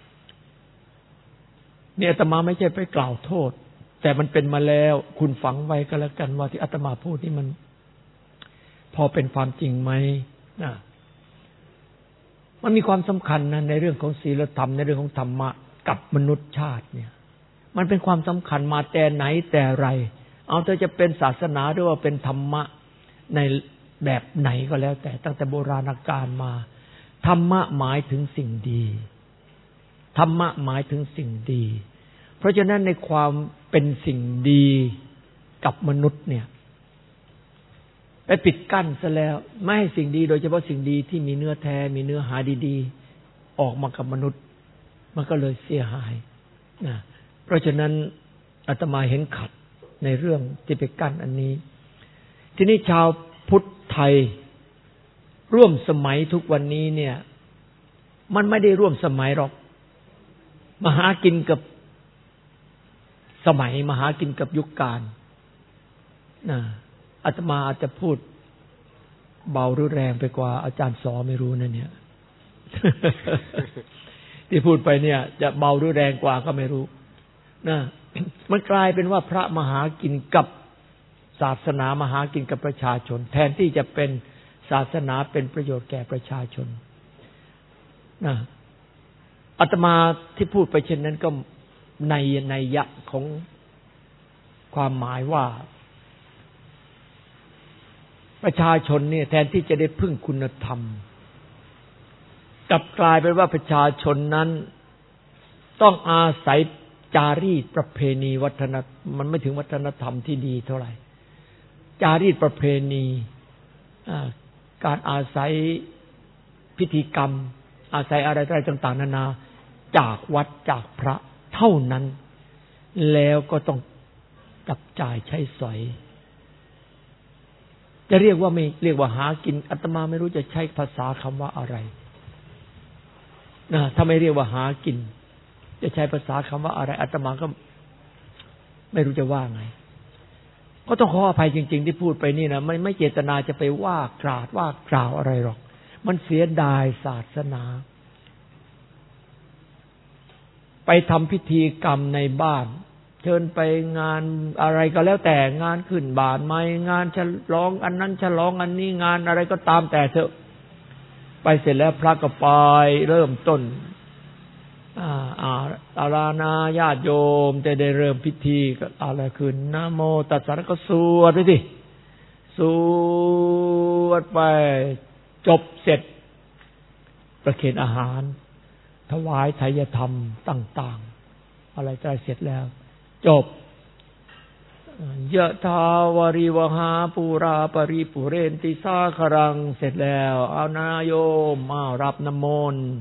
เนี่ยอาตมาไม่ใช่ไปกล่าวโทษแต่มันเป็นมาแล้วคุณฝังไว้ก็แล้วกันว่าที่อาตมาพูดนี่มันพอเป็นความจริงไหมนะมันมีความสำคัญนะในเรื่องของศีลธรรมในเรื่องของธรรมะกับมนุษยชาติเนี่ยมันเป็นความสำคัญมาแต่ไหนแต่ไรเอาเธอจะเป็นศาสนาหรือว่าเป็นธรรมะในแบบไหนก็แล้วแต่ตั้งแต่โบราณกาลมาธรรมะหมายถึงสิ่งดีธรรมะหมายถึงสิ่งดีเพราะฉะนั้นในความเป็นสิ่งดีกับมนุษย์เนี่ยไปปิดกั้นซะแล้วไม่ให้สิ่งดีโดยเฉพาะสิ่งดีที่มีเนื้อแท้มีเนื้อหาดีๆออกมากับมนุษย์มันก็เลยเสียหายนะเพราะฉะนั้นอาตมาเห็นขัดในเรื่องที่ไปกั้นอันนี้ทีนี้ชาวพุทธไทยร่วมสมัยทุกวันนี้เนี่ยมันไม่ได้ร่วมสมัยหรอกมาหากินกับสมัยมาหากินกับยุคกาลนะอาตมาอาจจะพูดเบาหรือแรงไปกว่าอาจารย์สอไม่รู้นะเนี่ย ที่พูดไปเนี่ยจะเบาหรือแรงกว่าก็ไม่รู้นะมันกลายเป็นว่าพระมหากินกับศาสนามหากินกับประชาชนแทนที่จะเป็นศาสนาเป็นประโยชน์แก่ประชาชนนะอาตมาที่พูดไปเช่นนั้นก็ในนัยยะของความหมายว่าประชาชนเนี่ยแทนที่จะได้พึ่งคุณธรรมกลับกลายเป็นว่าประชาชนนั้นต้องอาศัยจารีตประเพณีวัฒนธรรมมันไม่ถึงวัฒนธรรมที่ดีเท่าไหร่จารีตประเพณีการอาศัยพิธีกรรมอาศัยอะไรๆต่างๆนานาจากวัดจากพระเท่านั้นแล้วก็ต้องจับจ่ายใช้สอยจะเรียกว่าไม่เรียกว่าหากินอาตมาไม่รู้จะใช้ภาษาคำว่าอะไรนะถ้าไม่เรียกว่าหากินจะใช้ภาษาคำว่าอะไรอาตมาก็ไม่รู้จะว่าไงก็ต้องขออภัยจริงๆที่พูดไปนี่นะไม่ไม่เจตนาจะไปว่ากราดว่ากล่าวอะไรหรอกมันเสียดายศาสนาไปทำพิธีกรรมในบ้านเชิญไปงานอะไรก็แล้วแต่งานขึ้นบ้านใหม่งานฉลองอันนั้นฉลองอันนี้งานอะไรก็ตามแต่เถอะไปเสร็จแล้วพระก็ไปเริ่มต้นอ่าอ่าอาราณาญาติโยมจะได้เริ่มพิธีก็อะไรขึ้นนะโมตัสสะก็สวดไปสิสวดไปจบเสร็จประเคนอาหารถวายไทยธรรมต่างๆอะไรได้เสร็จแล้วจบยะทาวริวหาปูราปริปุเรนติสาครังเสร็จแล้วเอานาโยมมารับน้ำมนต์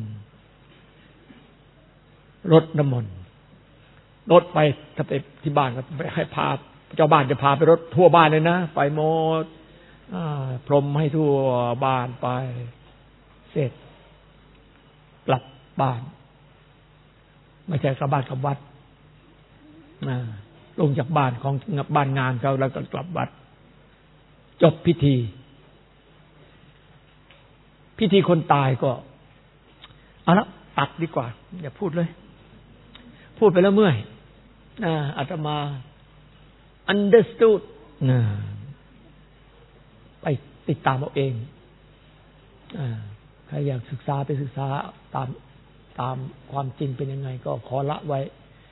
รดน้ำมนต์รดไปถ้าไปที่บ้านก็ไปให้พาเจ้าบ้านจะพาไปรดทั่วบ้านเลยนะไปหมดพรมให้ทั่วบ้านไปเสร็จกลับบ้านไม่ใช่กลับบ้านกับวัดลงจากบ้านของบ้านงานเขาแล้วก็กลับวัดจบพิธีพิธีคนตายก็เอาละตัดดีกว่าอย่าพูดเลยพูดไปแล้วเมื่อยอาตมา understood ไปติดตามเอาเองใครอยากศึกษาไปศึกษาตามตามความจริงเป็นยังไงก็ขอละไว้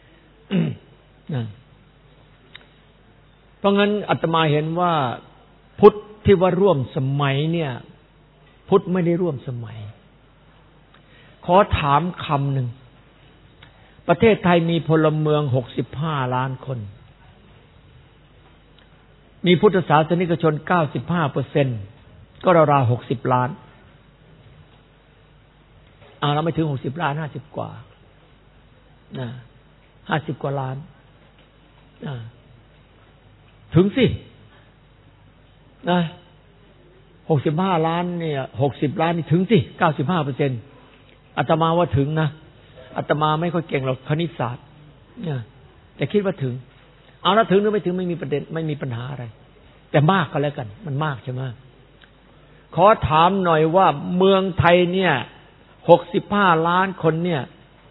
เพราะงั้นอาตมาเห็นว่าพุทธที่ว่าร่วมสมัยเนี่ยพุทธไม่ได้ร่วมสมัยขอถามคำหนึ่งประเทศไทยมีพลเมืองหกสิบห้าล้านคนมีพุทธศาสนิกชน เก้าสิบห้าเปอร์เซ็นต์ ก็ราวๆหกสิบล้านอ่าเราไม่ถึงหกสิบล้านห้าสิบกว่านะห้าสิบกว่าล้านนะถึงสินะหกสิบห้าล้านเนี่ยหกสิบล้านนี่ถึงสิ เก้าสิบห้าเปอร์เซ็นต์ อาตมาว่าถึงนะอาตมาไม่ค่อยเก่งหรอกคณิตศาสตร์นะแต่คิดว่าถึงเอาแล้วถึงหรือไม่ถึงไม่มีประเด็นไม่มีปัญหาอะไรแต่มากก็แล้วกันมันมากใช่ไหมขอถามหน่อยว่าเมืองไทยเนี่ยหกสิบห้าล้านคนเนี่ย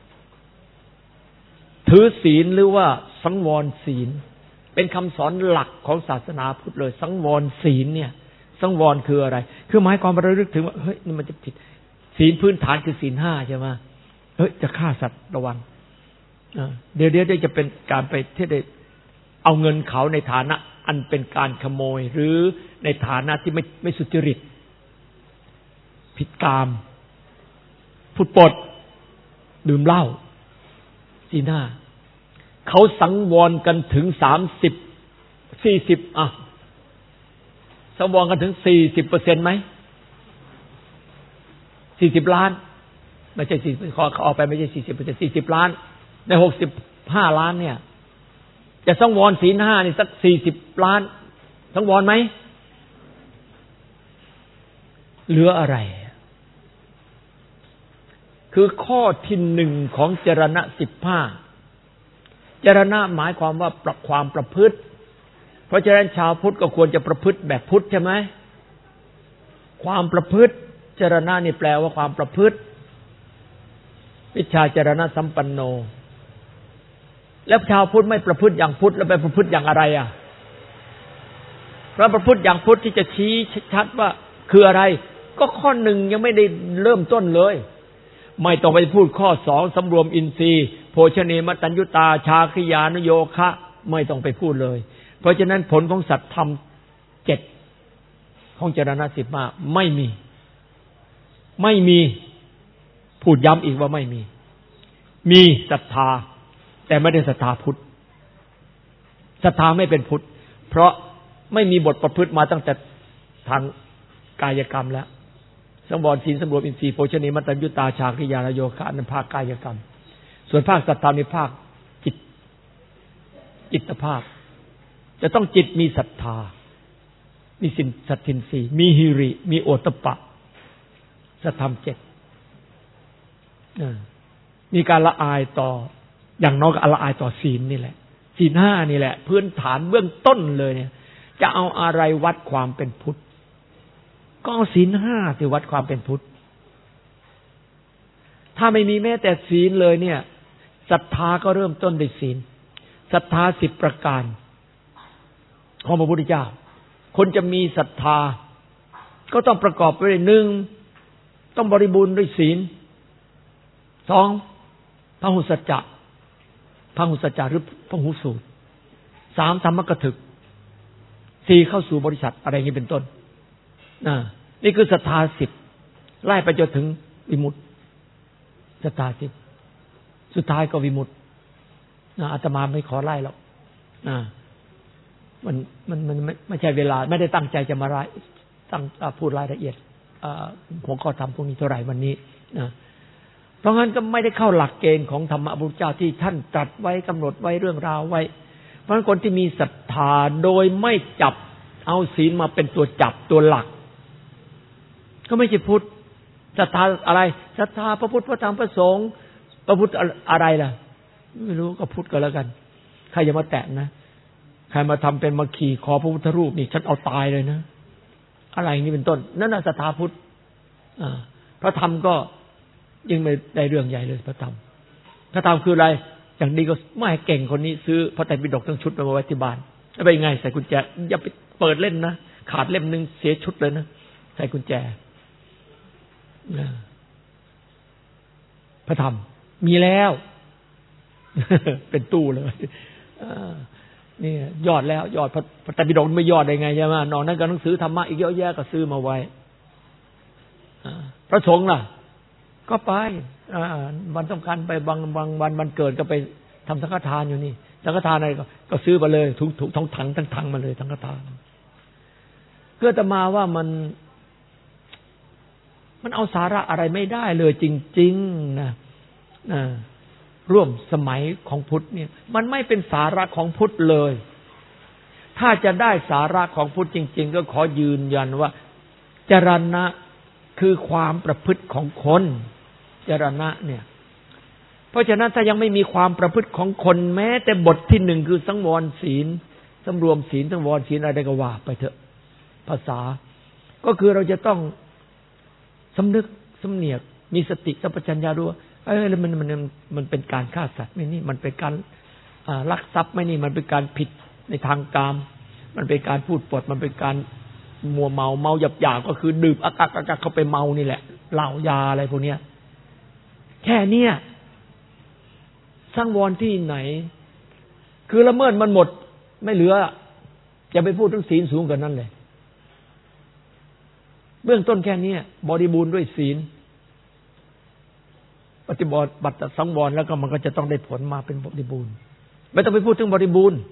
ถือศีลหรือว่าสังวรศีลเป็นคำสอนหลักของศาสนาพุทธเลยสังวรศีลเนี่ยสังวรคืออะไรคือหมายความว่าระลึกถึงว่าเฮ้ยนี่มันจะผิดศีลพื้นฐานคือศีลห้าใช่ไหมเฮ้ยจะฆ่าสัตว์ระวังเดี๋ยวเดี๋ยวจะเป็นการไปที่ได้เอาเงินเขาในฐานะอันเป็นการขโมยหรือในฐานะที่ไม่ไม่สุจริตผิดกามพูดปดดื่มเหล้าศีลห้าเขาสังวรกันถึงสามสิบสี่สิบอ่ะสังวรกันถึงสี่สิบเปอร์เซ็นต์ไหมสี่สิบล้านไม่ใช่สี่ขอเขาออกไปไม่ใช่สี่สิบเปอร์เซ็นต์สี่สิบล้านในหกสิบห้าล้านเนี่ยจะสังวรศีลห้านี่สักสี่สิบล้านสังวรไหมเหลืออะไรคือข้อที่หนึ่งของจรณะสิบห้าจรณะหมายความว่าประความประพฤติเพราะฉะนั้นชาวพุทธก็ควรจะประพฤติแบบพุทธใช่ไหมความประพฤติจรณะนี่แปลว่าความประพฤติวิชชาจรณะสัมปันโนแล้วชาวพุทธไม่ประพฤติอย่างพุทธแล้วไปประพฤติอย่างอะไรอ่ะเพราะประพฤติอย่างพุทธที่จะชี้ชัดว่าคืออะไรก็ข้อหนึ่งยังไม่ได้เริ่มต้นเลยไม่ต้องไปพูดข้อสองสำรวมอินทรีย์โภชเนมตัญญุตาชาคริยานุโยคะไม่ต้องไปพูดเลยเพราะฉะนั้นผลของสัตธรรมเจ็ดของจรณะสิบห้าไม่มีไม่มีพูดย้ำอีกว่าไม่มีมีศรัทธาแต่ไม่ได้ศรัทธาพุทธศรัทธาไม่เป็นพุทธเพราะไม่มีบทประพฤติมาตั้งแต่ทางกายกรรมแล้วสังวรศีลสำรวมอินทรีย์โภชเนมตัญญุตาชาคริยานุโยคะนั้นภาคกายกรรมส่วนภาคศรัทธาในภาคจิตจิตภาพจะต้องจิตมีศรัทธามีสินสัตทินรีมีหิริมีโอตตัปปะสัทธรรมเจ็ดมีการละอายต่ออย่างน้อยก็ละอายต่อศีลนี่แหละศีลห้านี่แหละพื้นฐานเบื้องต้นเลยเนี่ยจะเอาอะไรวัดความเป็นพุทธก็เอาศีลห้าที่วัดความเป็นพุทธถ้าไม่มีแม้แต่ศีลเลยเนี่ยศรัทธาก็เริ่มต้นด้วยศีลศรัทธาสิบประการของพระพุทธเจ้าคนจะมีศรัทธาก็ต้องประกอบไปด้วยหนึ่งต้องบริบูรณ์ด้วยศีลสองพหุสัจจะพหุสัจจะหรือพหุสูตรสามธรรมกถึกสี่เข้าสู่บริษัทอะไรอย่างนี้เป็นต้นนะนี่คือศรัทธาสิบไล่ไปจนถึงวิมุตติศรัทธาสิบสุดท้ายก็วิมุตตินะอาตมาไม่ขอไล่หรอกนะมันมันมันไม่ไม่ใช่เวลาไม่ได้ตั้งใจจะมาไล่ตั้งพูดรายละเอียดหัวข้อธรรมพวกนี้เท่าไหร่วันนี้นะเพราะงั้นก็ไม่ได้เข้าหลักเกณฑ์ของธรรมะพุทธเจ้าที่ท่านตรัสไว้กำหนดไว้เรื่องราวไว้เพราะฉะนั้นคนที่มีศรัทธาโดยไม่จับเอาศีลมาเป็นตัวจับตัวหลักก็ไม่ใช่พุทธศรัทธาอะไรศรัทธาพระพุทธพระธรรมพระสงฆ์พระพุทธอะไรล่ะไม่รู้ก็พุทธก็แล้วกันใครอย่ามาแตะนะใครมาทำเป็นมาขี่คอพระพุทธรูปนี่ฉันเอาตายเลยนะอะไรนี่เป็นต้นนั่นน่ะศรัทธาพุทธพระธรรมก็ยิ่งไม่ได้เรื่องใหญ่เลยพระธรรมพระธรรมคืออะไรอย่างนี้ก็ไม่เก่งคนนี้ซื้อพระไตรปิฎกทั้งชุดมาไว้ที่บ้านแล้วไปไงใส่กุญแจอย่าไปเปิดเล่นนะขาดเล่มนึงเสียชุดเลยนะใส่กุญแจพระธรรมมีแล้วเป็นตู้เลยนี่ยอดแล้วยอดพระไตรปิฎกไม่ยอดได้ไงใช่ไหมนอกนั้นก็หนังสือธรรมะอีกเยอะแยะก็ซื้อมาไว้พระสงฆ์ล่ะก็ไปวันสำคัญไปบางบางวันวันเกิดก็ไปทำสังฆทานอยู่นี่สังฆทานอะไรก็ซื้อมาเลยทุกทุกทั้งถังทั้งถังมาเลยสังฆทานเพื่อจะมาว่ามันมันเอาสาระอะไรไม่ได้เลยจริงๆนะนะร่วมสมัยของพุทธเนี่ยมันไม่เป็นสาระของพุทธเลยถ้าจะได้สาระของพุทธจริงๆก็ขอยืนยันว่าจรณะคือความประพฤติของคนจรณะเนี่ยเพราะฉะนั้นถ้ายังไม่มีความประพฤติของคนแม้แต่บทที่หนึ่งคือสังวรศีลสำรวมศีลสังวรศีลอะไรก็ว่าไปเถอะภาษาก็คือเราจะต้องสำนึกสำเนียกมีสติสัมปชัญญะรู้ว่าเอ้ยแล้วมันมันมันเป็นการฆ่าสัตว์ไหมนี่มันเป็นการลักทรัพย์ไหมนี่มันเป็นการผิดในทางกามมันเป็นการพูดปดมันเป็นการมัวเมาเมาหยาบๆก็คือดื่มอักอักอักเข้าไปเมานี่แหละเหล้ายาอะไรพวกเนี้ยแค่เนี้ยสังวรที่ไหนคือละเมิดมันหมดไม่เหลือจะไปพูดถึงศีลสูงกว่านั้นเลยเบื้องต้นแค่นี้บริบูรณ์ด้วยศีลปฏิบัติบัตรสังวรแล้วก็มันก็จะต้องได้ผลมาเป็นบริบูรณ์ไม่ต้องไปพูดถึงบริบูรณ์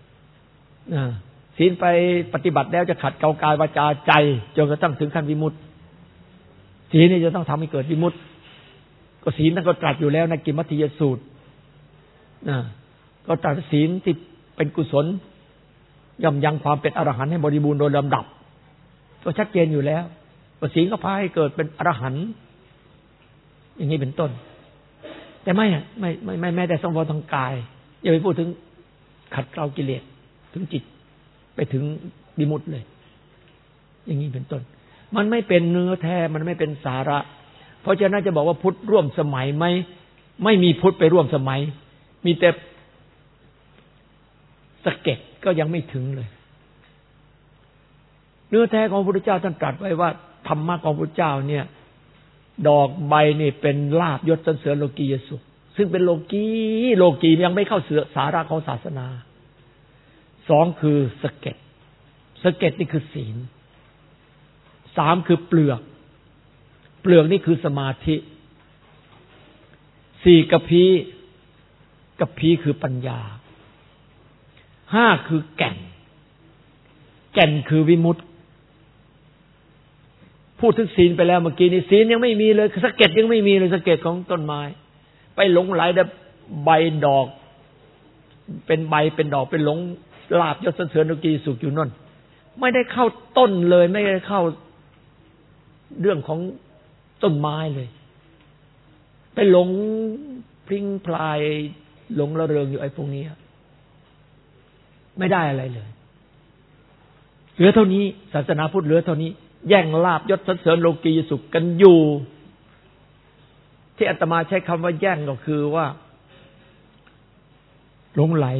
ศีลไปปฏิบัติแล้วจะขัดเกลากายวาจาใจจนกระทั่งถึงขั้นวิมุตติศีลนี่จะต้องทำให้เกิดวิมุตติก็ศีลนั่นก็ตรัสอยู่แล้วในกิมมัฏฐิยสูตรนะก็ตรัสศีลที่เป็นกุศลย่อมยังความเป็นอรหันต์ให้บริบูรณ์โดยลำดับก็ชัดเจนอยู่แล้วว่าศีลก็พาให้เกิดเป็นอรหันต์อย่างนี้เป็นต้นแต่ไม่ไม่ไม่ไม่แม้แต่สังวรทางกายอย่าไปพูดถึงขัดเกลากิเลสถึงจิตไปถึงวิมุตติเลยอย่างนี้เป็นต้นมันไม่เป็นเนื้อแท้มันไม่เป็นสาระเพราะฉะนั้นจะบอกว่าพุทธร่วมสมัยไหมไม่มีพุทธไปร่วมสมัยมีแต่สะเก็ดก็ยังไม่ถึงเลยเนื้อแท้ของพระพุทธเจ้าท่านตรัสไว้ว่าธรรมะของพระพุทธเจ้าเนี่ยดอกใบนี่เป็นลาภยศสรรเสริญโลกียสุขซึ่งเป็นโลกีโลกียังไม่เข้าเสือสาระของศาสนาสองคือสะเก็ดสะเก็ดนี่คือศีลสามคือเปลือกเปลือกนี่คือสมาธิสี่กะพีกะพีคือปัญญาห้าคือแก่นแก่นคือวิมุตติพูดถึงศีลไปแล้วเมื่อกี้นี้ศีลยังไม่มีเลยสะเก็ดยังไม่มีเลยสะเก็ดของต้นไม้ไปหลงไหลแต่ใบดอกเป็นใบเป็นดอกเป็นหลงลาภยศสรรเสริญโลกีสุขอยู่นั่นไม่ได้เข้าต้นเลยไม่ได้เข้าเรื่องของต้นไม้เลยไปหลงพลิ้งพลายหลงระเริงอยู่ไอ้พวกนี้ไม่ได้อะไรเลยเหลือเท่านี้ศาสนาพุทธเหลือเท่านี้แย่งลาภยศสรรเสริญโลกียสุขกันอยู่ที่อาตมาใช้คำว่าแย่งก็คือว่าหลงไหล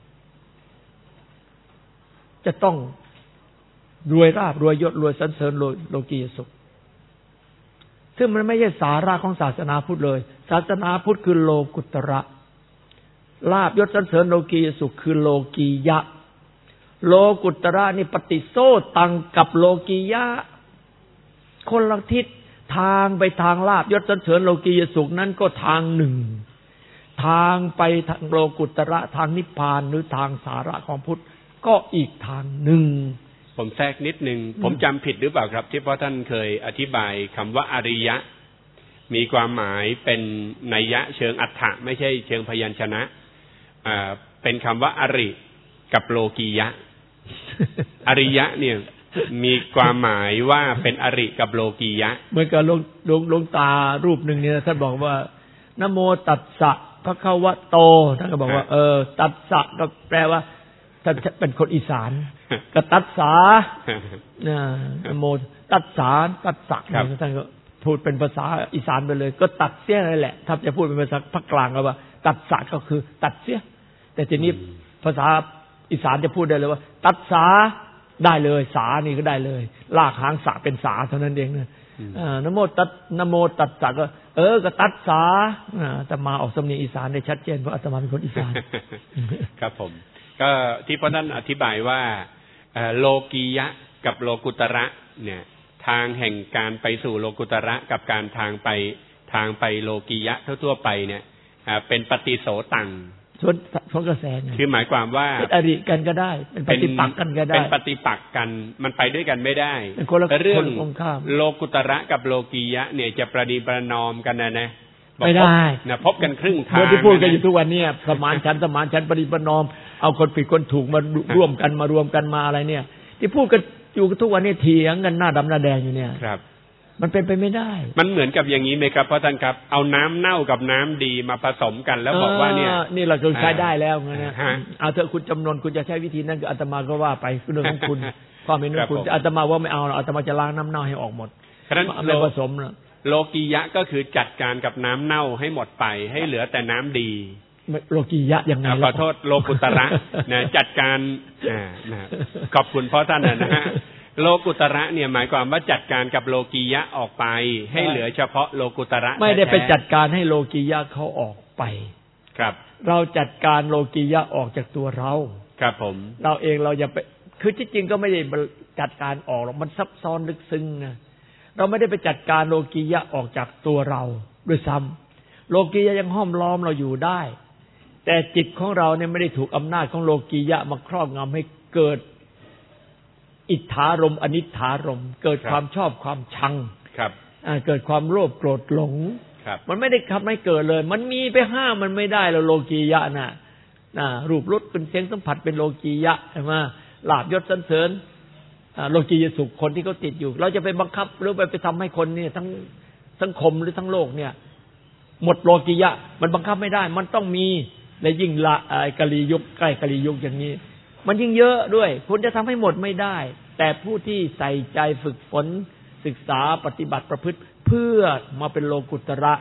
จะต้องรวยราบรวยยศรวยสรรเสริญโลกียสุขซึ่งมันไม่ใช่สาระของศาสนาพุทธเลยศาสนาพุทธคือโลกุตระลาภยศสรรเสริญโลกียสุขคือโลกียะโลกุตระนี่ปฏิโซตังกับโลกียะคนละทิศทางไปทางลาภยศสรรเสริญโลกียสุขนั้นก็ทางหนึ่งทางไปทางโลกุตระทางนิพพานหรือทางสาระของพุทธก็อีกทางหนึ่งผมแทรกนิดนึงผมจำผิดหรือเปล่าครับที่พ่อท่านเคยอธิบายคำว่าอริยะมีความหมายเป็นนัยยะเชิงอัฏฐะไม่ใช่เชิงพยัญชนะอ่าเป็นคำว่าอริกับโลกียะ อริยะเนี่ยมีความหมายว่าเป็นอริกับโลกียะเหมือนกับหลวงหลวงหลวงตารูปหนึ่งเนี่ยท่านบอกว่านะโมตัสสะภะคะวะโตท่านก็บอกว่าเออตัสสะก็แปลว่าท่านเป็นคนอีสานก็ตัสสะนะนะโมตัสสะตัสสะท่านก็พูดเป็นภาษาอีสานไปเลยก็ตัดเสี้ยนั่นแหละถ้าจะพูดเป็นภาษาภาคกลางก็ว่าตัสสะก็คือตัดเสี้ยแต่ทีนี้ภาษาอีสานจะพูดได้เลยว่าตัสสะได้เลยสานี่ก็ได้เลยลากหางสะเป็นสาเท่านั้นเองนะนะโมตัสนะโมตัสสะก็เออก็ตัสสะอาตมาออกสำเนียงอีสานได้ชัดเจนเพราะอาตมาเป็นคนอีสานครับผมก็ที่พ่อท่านอธิบายว่าโลกียะกับโลกุตระเนี่ยทางแห่งการไปสู่โลกุตระกับการทางไปทางไปโลกียะทั่วๆไปเนี่ยเป็นปฏิโสตังส่วนส่วนกระแสคือหมายความว่าเป็นอริกันก็ได้เป็นปฏิปักษ์กันก็ได้เป็นปฏิปักษ์กันมันไปด้วยกันไม่ได้แต่เรื่องโลกุตระกับโลกียะเนี่ยจะประนีประนอมกันนะนะไม่ได้นะพบกันครึ่งทางที่พูดกันอยู่ทุกวันนี้สมานฉันท์สมานฉันท์ประนีประนอมเอาคนผิดคนถูกมาร่วมกันมารวมกันมาอะไรเนี่ยที่พูดกันอยู่ทุกวันนี้เถียงกันหน้าดำหน้าแดงอยู่เนี่ยครับมันเป็นไปไม่ได้มันเหมือนกับอย่างนี้ไหมครับพ่อท่านครับเอาน้ำเน่ากับน้ำดีมาผสมกันแล้วบอกว่าเนี่ยนี่เราจะใช้ได้แล้วนะเอาเถอะคุณจำนวนคุณจะใช้วิธีนั้นคืออาตมาก็ว่าไปเรื่องของคุณความเป็นของคุณอาตมาว่าไม่เอาอาตมาจะล้างน้ำเน่าให้ออกหมดฉะนั้นไม่ผสมนะโลกียะก็คือจัดการกับน้ำเน่าให้หมดไปให้เหลือแต่น้ำดีโลกียะยังไงขอโทษโลกุตระนะจัดการขอบคุณพ่อท่านนะฮะโลกุตระเนี่ยหมายความว่าจัดการกับโลกียะออกไปให้เหลือเฉพาะโลกุตระไม่ได้ไปจัดการให้โลกียะเขาออกไปครับเราจัดการโลกียะออกจากตัวเราครับผมเราเองเราอย่าไปคือที่จริงก็ไม่ได้จัดการออกหรอกมันซับซ้อนลึกซึ้งนะเราไม่ได้ไปจัดการโลกียะออกจากตัวเราด้วยซ้ำโลกียะยังห้อมล้อมเราอยู่ได้แต่จิตของเราเนี่ยไม่ได้ถูกอำนาจของโลกียะมาครอบงำให้เกิดอิทธารมอนิธารมเกิดความชอบความชังครับเกิดความโลภโกรธหลงมันไม่ได้ทำให้เกิดเลยมันมีไปห้ามมันไม่ได้แล้วโลกียะน่ะนะรูปรสเป็นเสียงสัมผัสเป็นโลกียะใช่ไหมลาภยศสรรเสริญโลกียสุขคนที่เขาติดอยู่เราจะไปบังคับหรือไปไปทำให้คนเนี่ยทั้งสังคมหรือทั้งโลกเนี่ยหมดโลกียะมันบังคับไม่ได้มันต้องมีและยิ่งละกะลียุคใกล้กะลียุคอย่างนี้มันยิ่งเยอะด้วยคุณจะทำให้หมดไม่ได้แต่ผู้ที่ใส่ใจฝึกฝนศึกษาปฏิบัติประพฤติเพื่อมาเป็นโลกุตระ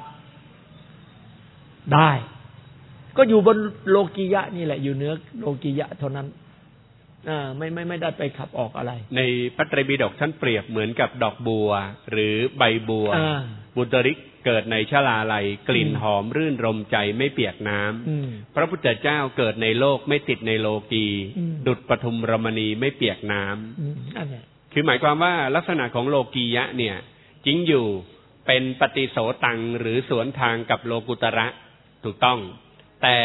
ได้ก็อยู่บนโลกียะนี่แหละอยู่เหนือโลกียะเท่านั้นอ่าไม่ไม่ไม่ได้ไปขับออกอะไรในพระไตรปิฎกท่านเปรียบเหมือนกับดอกบัวหรือใบบัวบุตริกเกิดในชลาลัยกลิ่นหอมรื่นรมใจไม่เปียกน้ำพระพุทธเจ้าเกิดในโลกไม่ติดในโลกีดุจปทุมรมณีไม่เปียกน้ำคือหมายความว่าลักษณะของโลกียะเนี่ยจริงอยู่เป็นปฏิโสตังหรือสวนทางกับโลกุตระถูกต้องแต่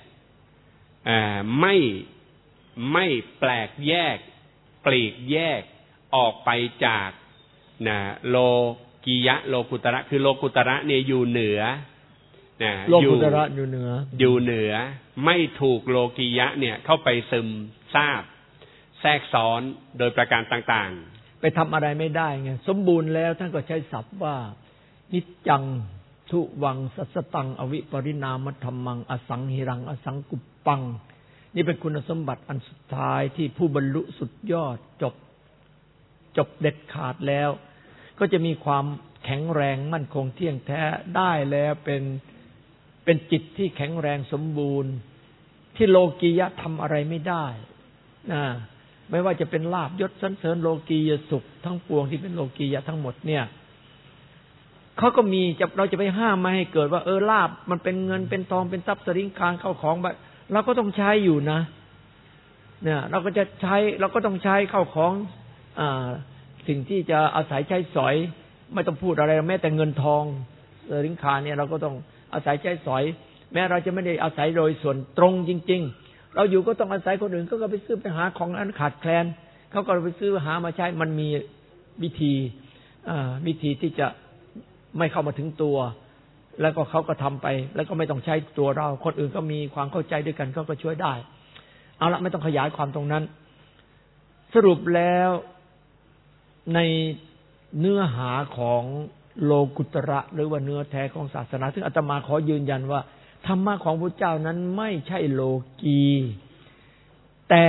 ไม่ไม่แปลกแยกปลีกแยกออกไปจากนะโลกียะโลกุตระคือโลกุตระเนี่ยอยู่เหนือนะโลกุตระอยู่เหนืออยู่เหนือไม่ถูกโลกียะเนี่ยเข้าไปซึมซาบแทรกซ้อนโดยประการต่างๆไปทำอะไรไม่ได้ไงสมบูรณ์แล้วท่านก็ใช้ศัพท์ว่านิจจังทุวังสัสตังอวิปริณามธรรมังอสังหิรังอสังกุปปังนี่เป็นคุณสมบัติอันสุดท้ายที่ผู้บรรลุสุดยอดจบจบเด็ดขาดแล้วก็จะมีความแข็งแรงมั่นคงเที่ยงแท้ได้แล้วเป็นเป็นจิตที่แข็งแรงสมบูรณ์ที่โลกียะทำอะไรไม่ได้นะไม่ว่าจะเป็นลาภยศสรรเสริญโลกียสุขทั้งปวงที่เป็นโลกียะทั้งหมดเนี่ยเขาก็มีจะเราจะไปห้ามไม่ให้เกิดว่าเออลาภมันเป็นเงินเป็นทองเป็นทรัพย์สินคารเข้าของแบบเราก็ต้องใช้อยู่นะเนี่ยเราก็จะใช้เราก็ต้องใช้เข้าของอ่าสิ่งที่จะอาศัยใช้สอยไม่ต้องพูดอะไรแม้แต่เงินทองสินคารเนี่ยเราก็ต้องอาศัยใช้สอยแม้เราจะไม่ได้อาศัยโดยส่วนตรงจริงๆเราอยู่ก็ต้องอาศัยคนอื่นเขาก็ไปซื้อไปหาของอันขาดแคลนเขาก็ไปซื้อหามาใช้มันมีวิธีอ่าวิธีที่จะไม่เข้ามาถึงตัวแล้วก็เขาก็ทำไปแล้วก็ไม่ต้องใช้ตัวเราคนอื่นก็มีความเข้าใจด้วยกันเขาก็ช่วยได้เอาละไม่ต้องขยายความตรงนั้นสรุปแล้วในเนื้อหาของโลกุตระหรือว่าเนื้อแท้ของศาสนาซึ่งอาตมาขอยืนยันว่าธรรมะของพระเจ้านั้นไม่ใช่โลกีแต่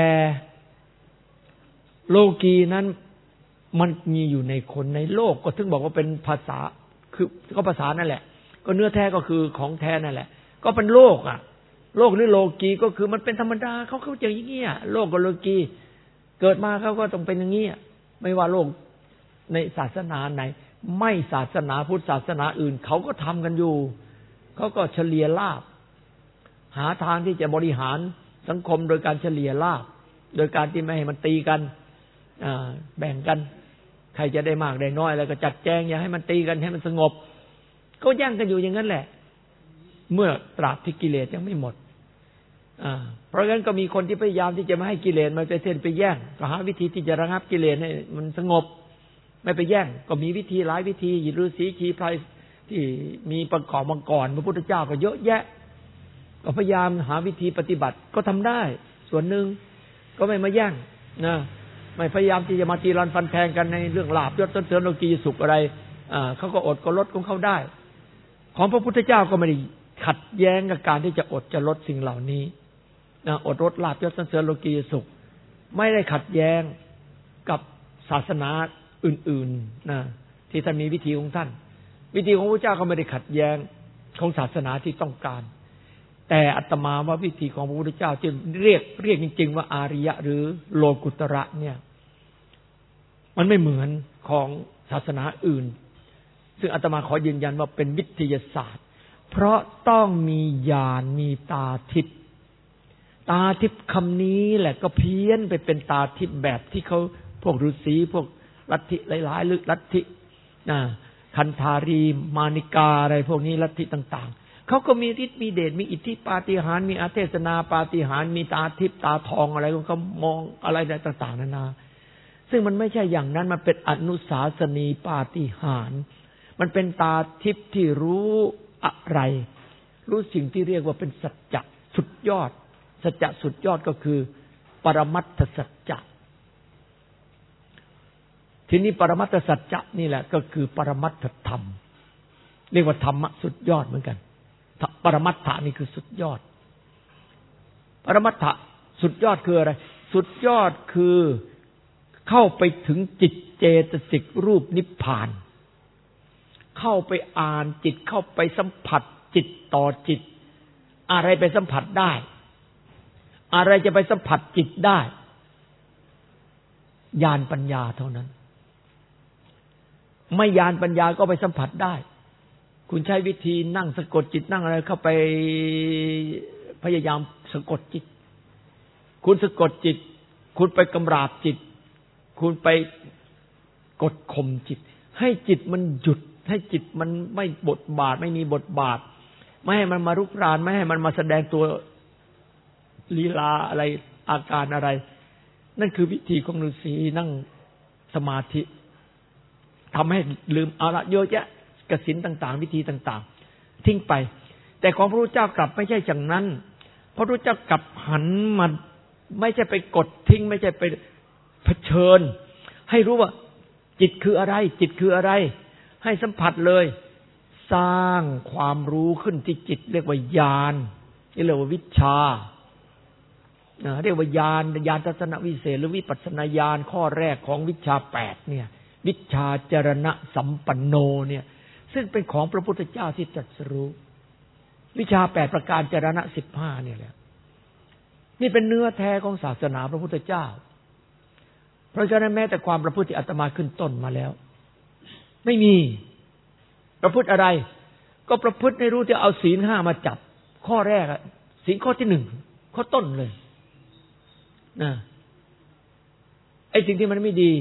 โลกีนั้นมันมีอยู่ในคนในโลกก็ถึงบอกว่าเป็นภาษาคือก็ภาษานั่นแหละก็เนื้อแท้ก็คือของแท้นั่นแหละก็เป็นโลกอ่ะโลกหรือโลกีก็คือมันเป็นธรรมดาเขาเข้าใจอย่างนี้โลกกับโลกีเกิดมาเขาก็ต้องเป็นอย่างนี้ไม่ว่าโลกในศาสนาไหนไม่ศาสนาพุทธศาสนาอื่นเขาก็ทำกันอยู่เขาก็เฉลี่ยลาภหาทางที่จะบริหารสังคมโดยการเฉลี่ยลาภโดยการที่ไม่ให้มันตีกันแบ่งกันใครจะได้มากได้น้อยแล้วก็จัดแจงอย่าให้มันตีกันให้มันสงบก็แย่งกันอยู่อย่างนั้นแหละเมื่อตราบที่กิเลสยังไม่หมดเพราะงั้นก็มีคนที่พยายามที่จะไม่ให้กิเลสมันไปเส้นไปแย่งก็หาวิธีที่จะระงับกิเลสให้มันสงบไม่ไปแย่งก็มีวิธีหลายวิธีฤาษีชีไพรที่มีประกอบมาก่อนพระพุทธเจ้าก็เยอะแยะก็พยายามหาวิธีปฏิบัติก็ทำได้ส่วนหนึ่งก็ไม่มาแย่งนะไม่พยายามที่จะมาตีรันฟันแทงกันในเรื่องลาภยศสรรเสริญโลกีสุขอะไรอ่าเขาก็อดก็ลดของเขาได้ของพระพุทธเจ้าก็ไม่ได้ขัดแย้งกับการที่จะอดจะลดสิ่งเหล่านี้นะอดลดลาภยศสรรเสริญโลกีสุขไม่ได้ขัดแย้งกับศาสนาอื่นๆนะที่ท่านมีวิธีของท่านวิธีของพระเจ้าก็ไม่ได้ขัดแย้งของศาสนาที่ต้องการแต่อาตมาว่าวิธีของพระพุทธเจ้าจึงเรียกเรียกจริงๆว่าอาริยะหรือโลกุตระเนี่ยมันไม่เหมือนของศาสนาอื่นซึ่งอาตมาขอยืนยันว่าเป็นวิทยาศาสตร์เพราะต้องมีญาณมีตาทิพย์ตาทิพย์คำนี้แหละก็เพี้ยนไปเป็นตาทิพย์แบบที่เขาพวกฤาษีพวกลัทธิหลายๆลึกลัทธินะคันธารีมานิกาอะไรพวกนี้ลัทธิต่างๆเขาก็มีฤทธิ์มีเดชมีอิทธิปาฏิหาริย์มีอาเทศนาปาฏิหาริย์มีตาทิพย์ตาทองอะไรของเขามองอะไรต่างๆนานาซึ่งมันไม่ใช่อย่างนั้นมันเป็นอนุสาสนีปาฏิหาริย์มันเป็นตาทิพย์ที่รู้อะไรรู้สิ่งที่เรียกว่าเป็นสัจจะสุดยอดสัจจะสุดยอดก็คือปรมัตถสัจจะทีนี้ปรมัตถสัจจะนี่แหละก็คือปรมัตถธรรมเรียกว่าธรรมะสุดยอดเหมือนกันปรมัตถะนี่คือสุดยอดปรมัตถะสุดยอดคืออะไรสุดยอดคือเข้าไปถึงจิตเจตสิกรูปนิพพานเข้าไปอ่านจิตเข้าไปสัมผัสจิตต่อจิตอะไรไปสัมผัสได้อะไรจะไปสัมผัสจิตได้ญาณปัญญาเท่านั้นไม่ญาณปัญญาก็ไปสัมผัสได้คุณใช้วิธีนั่งสะกดจิตนั่งอะไรเข้าไปพยายามสะกดจิตคุณสะกดจิตคุณไปกำราบจิตคุณไปกดข่มจิตให้จิตมันหยุดให้จิตมันไม่บทบาทไม่มีบทบาทไม่ให้มันมารุกรานไม่ให้มันมาแสดงตัวลีลาอะไรอาการอะไรนั่นคือวิธีของฤาษีนั่งสมาธิทำให้ลืมเอาละเยอะแยะกสิณต่างๆวิธีต่างๆทิ้งไปแต่ของพระพุทธเจ้ากลับไม่ใช่อย่างนั้นพระพุทธเจ้ากลับหันมาไม่ใช่ไปกดทิ้งไม่ใช่ไปเผชิญให้รู้ว่าจิตคืออะไรจิตคืออะไรให้สัมผัสเลยสร้างความรู้ขึ้นที่จิตเรียกว่าญาณนี่เรียกว่าวิชชาเรียกว่าญาณญาณทัศนวิเศษหรือวิปัสสนาญาณข้อแรกของวิชชาแปดเนี่ยวิชชาจรณะสัมปันโนเนี่ยซึ่งเป็นของพระพุทธเจ้าที่ตรัสรู้วิชาแปดประการจรณะสิบห้าเนี่ยแหละนี่เป็นเนื้อแท้ของศาสนาพระพุทธเจ้าเพราะฉะนั้นแม้แต่ความประพฤติที่อาตมาขึ้นต้นมาแล้วไม่มีประพฤติอะไรก็ประพฤติในรู้ที่เอาศีลห้ามาจับข้อแรกอะศีลข้อที่หนึ่งข้อต้นเลยนะไอ้สิ่งที่มันไม่ดี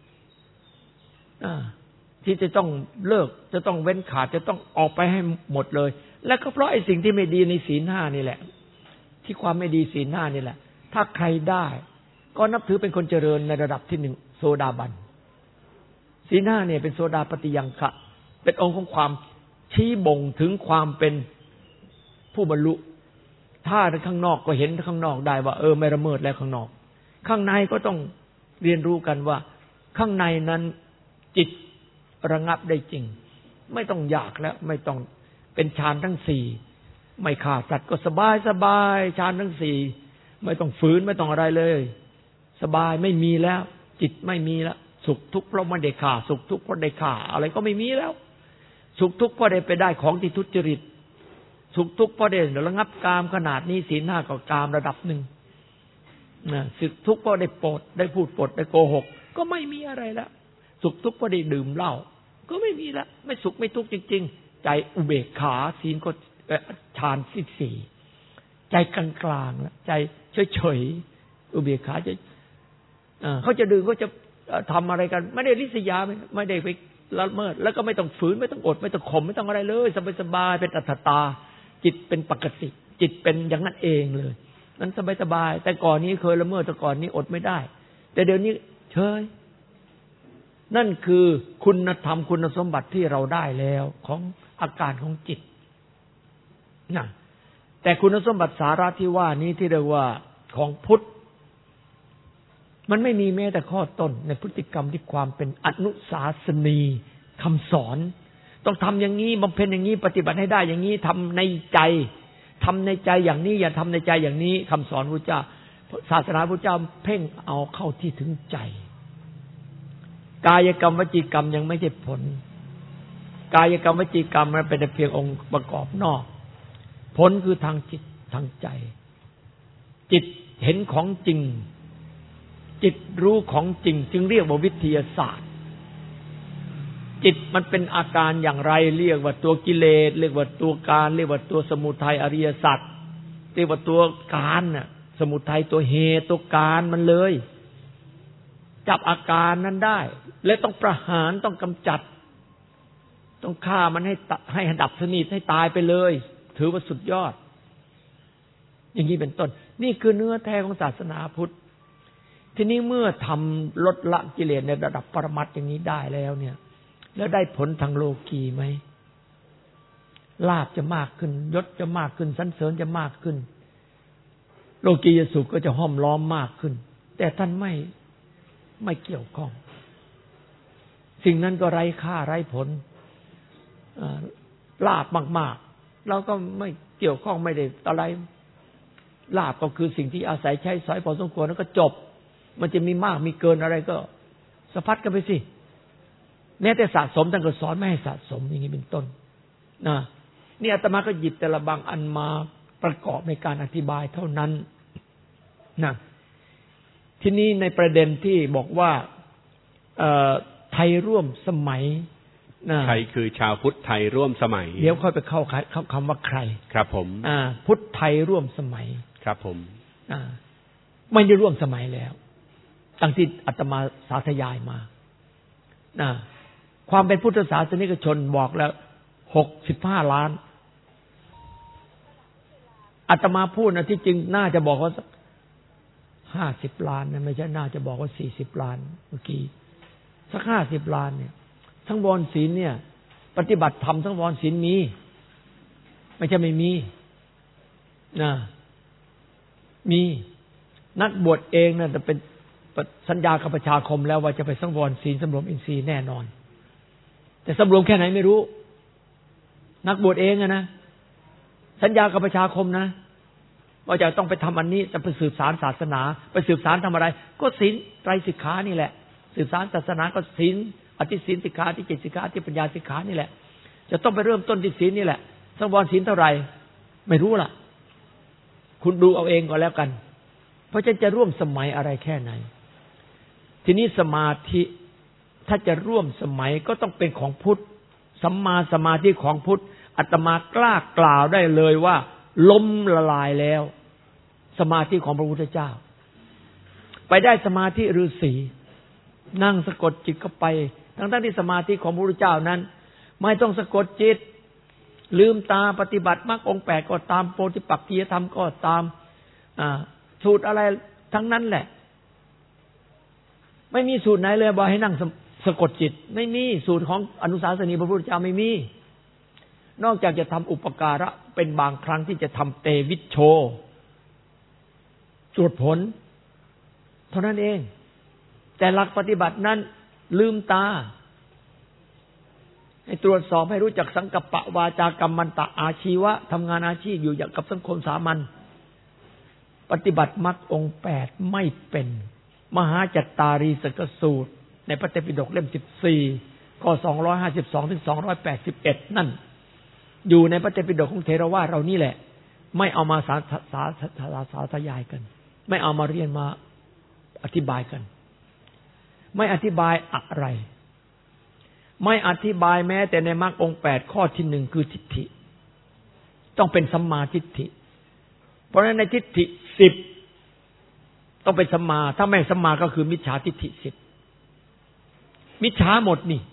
ที่จะต้องเลิกจะต้องเว้นขาดจะต้องออกไปให้หมดเลยแล้วก็เพราะไอ้สิ่งที่ไม่ดีในศีลห้านี่แหละที่ความไม่ดีศีลห้านี่แหละถ้าใครได้ก็นับถือเป็นคนเจริญในระดับที่หนึ่งโสดาบันศีลห้าเนี่ยเป็นโสดาปฏิยังคะเป็นองค์ของความชี้บ่งถึงความเป็นผู้บรรลุถ้าข้างนอกก็เห็นข้างนอกได้ว่าเออไม่ละเมิดแล้วข้างนอกข้างในก็ต้องเรียนรู้กันว่าข้างในนั้นจิตระงับได้จริงไม่ต้องอยากแล้วไม่ต้องเป็นฌานทั้งสี่ไม่ฆ่าสัตว์ก็สบายสบายฌานทั้งสี่ไม่ต้องฝืนไม่ต้องอะไรเลยสบายไม่มีแล้วจิตไม่มีแล้วสุขทุกข์เพราะไม่ได้ฆ่าสุขทุกข์เพราะได้ฆ่าอะไรก็ไม่มีแล้วสุขทุกข์เพราะได้ไปได้ของที่ทุจริตสุขทุกข์เพราะได้ระงับกามขนาดนี้ศีลห้าก็กามระดับหนึ่งนะสุขทุกข์เพราะได้โปรดได้พูดปดได้โกหกก็ไม่มีอะไรแล้วสุขทุกข์เพราะได้ดื่มเหล้าก็ไม่มีแล้วไม่สุขไม่ทุกข์จริงๆใจอุเบกขาศีลก็ฌานที่สี่ใจกลางๆแล้วใจเฉยๆอุเบกขาจะเขาจะดื่มก็จะทำอะไรกันไม่ได้ริษยาไม่ได้ไปละเมิดแล้วก็ไม่ต้องฝืนไม่ต้องอดไม่ต้องข่มไม่ต้องอะไรเลยสบายๆเป็นอัตตาจิตเป็นปกติจิตเป็นอย่างนั้นเองเลยนั้นสบายๆแต่ก่อนนี้เคยละเมิดแต่ก่อนนี้อดไม่ได้แต่เดี๋ยวนี้เฉยนั่นคือคุณธรรมคุณสมบัติที่เราได้แล้วของอาการของจิตนะแต่คุณสมบัติสาระที่ว่านี้ที่เรียกว่าของพุทธมันไม่มีแม้แต่ข้อต้นในพฤติกรรมที่ความเป็นอนุสาสนีคำสอนต้องทำอย่างนี้บำเพ็ญอย่างนี้ปฏิบัติให้ได้อย่างนี้ทำในใจทำในใจอย่างนี้อย่าทำในใจอย่างนี้คำสอนพระเจ้าศาสนาพระเจ้าเพ่งเอาเข้าที่ถึงใจกายกรรมวจีกรรมยังไม่ใช่ผลกายกรรมวจีกรรมมันเป็นเพียงองค์ประกอบนอกผลคือทางจิตทางใจจิตเห็นของจริงจิตรู้ของจริงจึงเรียกว่าวิทยาศาสตร์จิตมันเป็นอาการอย่างไรเรียกว่าตัวกิเลสเรียกว่าตัวการเรียกว่าตัวสมุทัยอริยสัจเรียกว่าตัวการน่ะสมุทัยตัวเหตุตัวการมันเลยจับอาการนั้นได้และต้องประหารต้องกำจัดต้องฆ่ามันให้ให้ดับสนิทให้ตายไปเลยถือว่าสุดยอดอย่างนี้เป็นต้นนี่คือเนื้อแท้ของศาสนาพุทธทีนี้เมื่อทำลดละกิเลสในระดับปรมัตถ์อย่างนี้ได้แล้วเนี่ยแล้วได้ผลทางโลกีไหมลาภจะมากขึ้นยศจะมากขึ้นสรรเสริญจะมากขึ้นโลกียสุขก็จะห้อมล้อมมากขึ้นแต่ท่านไม่ไม่เกี่ยวข้องสิ่งนั้นก็ไร้ค่าไร้ผลลาภมากๆเราก็ไม่เกี่ยวข้องไม่ได้อะไรลาภก็คือสิ่งที่อาศัยใช้สอยพอสมควรแล้วก็จบมันจะมีมากมีเกินอะไรก็สะพัดกันไปสิแม้แต่สะสมท่านก็สอนไม่ให้สะสมอย่างนี้เป็นต้นนะนี่อาตมาก็หยิบแต่ละบางอันมาประกอบในการอธิบายเท่านั้นนะทีนี้ในประเด็นที่บอกว่าไทยร่วมสมัยใครคือชาวพุทธไทยร่วมสมัยเดี๋ยวค่อยไปเข้าคำว่าใครครับผมพุทธไทยร่วมสมัยครับผมไม่ได้ร่วมสมัยแล้วตั้งที่อาตมาสาธยายมาความเป็นพุทธศาสนิกชนบอกแล้วหกสิบห้าล้านอาตมาพูดนะที่จริงน่าจะบอกว่าห้าสิบล้านนะไม่ใช่น่าจะบอกว่าสี่สิบล้านเมื่อกี้สักห้าสิบล้านเนี่ยทั้งวรศีลเนี่ยปฏิบัติธรรมทั้งวรศีลมีไม่ใช่ไม่มีนะมีนักบวชเองนะจะเป็นสัญญากับประชาคมแล้วว่าจะไปสังวรศีลสำรวมอินทรีย์แน่นอนแต่สำรวมแค่ไหนไม่รู้นักบวชเองอะนะสัญญากับประชาคมนะว่าจะต้องไปทำอันนี้จะไปสืบสารศาสนาไปสืบสารทำอะไรก็ศีลไตรสิกขานี่แหละสืบสารศาสนาก็ศีลอธิศีลสิกขาอธิจิตสิกขาอธิปัญญาสิกขานี่แหละจะต้องไปเริ่มต้นที่ศีลนี่แหละสังวรศีลเท่าไหร่ไม่รู้ล่ะคุณดูเอาเองก็แล้วกันเพราะจะจะร่วมสมัยอะไรแค่ไหนทีนี้สมาธิถ้าจะร่วมสมัยก็ต้องเป็นของพุทธสัมมาสมาธิของพุทธอาตมากล้ากล่าวได้เลยว่าล้มละลายแล้วสมาธิของพระพุทธเจ้าไปได้สมาธิฤาษีนั่งสะกดจิตเข้าไปทั้งๆที่สมาธิของพระพุทธเจ้านั้นไม่ต้องสะกดจิตลืมตาปฏิบัติมรรคองค์แปดก็ตามโพธิปักขิยธรรมก็ตามสูตรอะไรทั้งนั้นแหละไม่มีสูตรไหนเลยบอกให้นั่งสะกดจิตไม่มีสูตรของอนุสาสนีพระพุทธเจ้าไม่มีนอกจากจะทำอุปการะเป็นบางครั้งที่จะทำเตวิชโชตรวจผลเท่านั้นเองแต่หลักปฏิบัตินั้นลืมตาให้ตรวจสอบให้รู้จักสังกัปปะวาจากรรมันตะอาชีวะทำงานอาชีพอยู่อย่างกับสังคมสามัญปฏิบัติมรรคองค์แปดไม่เป็นมหาจัตตารีสกสูตรในพระไตรปิฎกเล่มสิบสี่ข้อสองร้อยห้าสิบสองถึงสองร้อยแปดสิบเอ็ดนั่นอยู่ในพระไตรปิฎกของเทรวาทเรานี่แหละไม่เอามาสาสาสาสาธยายกันไม่เอามาเรียนมาอธิบายกันไม่อธิบายอะไรไม่อธิบายแม้แต่ในมรรคองค์แปดข้อที่หนึ่งคือทิฏฐิต้องเป็นสัมมาทิฏฐิเพราะฉะนั้นในทิฏฐิสิบต้องเป็นสัมมาถ้าไม่สัมมาก็คือมิจฉาทิฏฐิสิบมิจฉาหมดนี่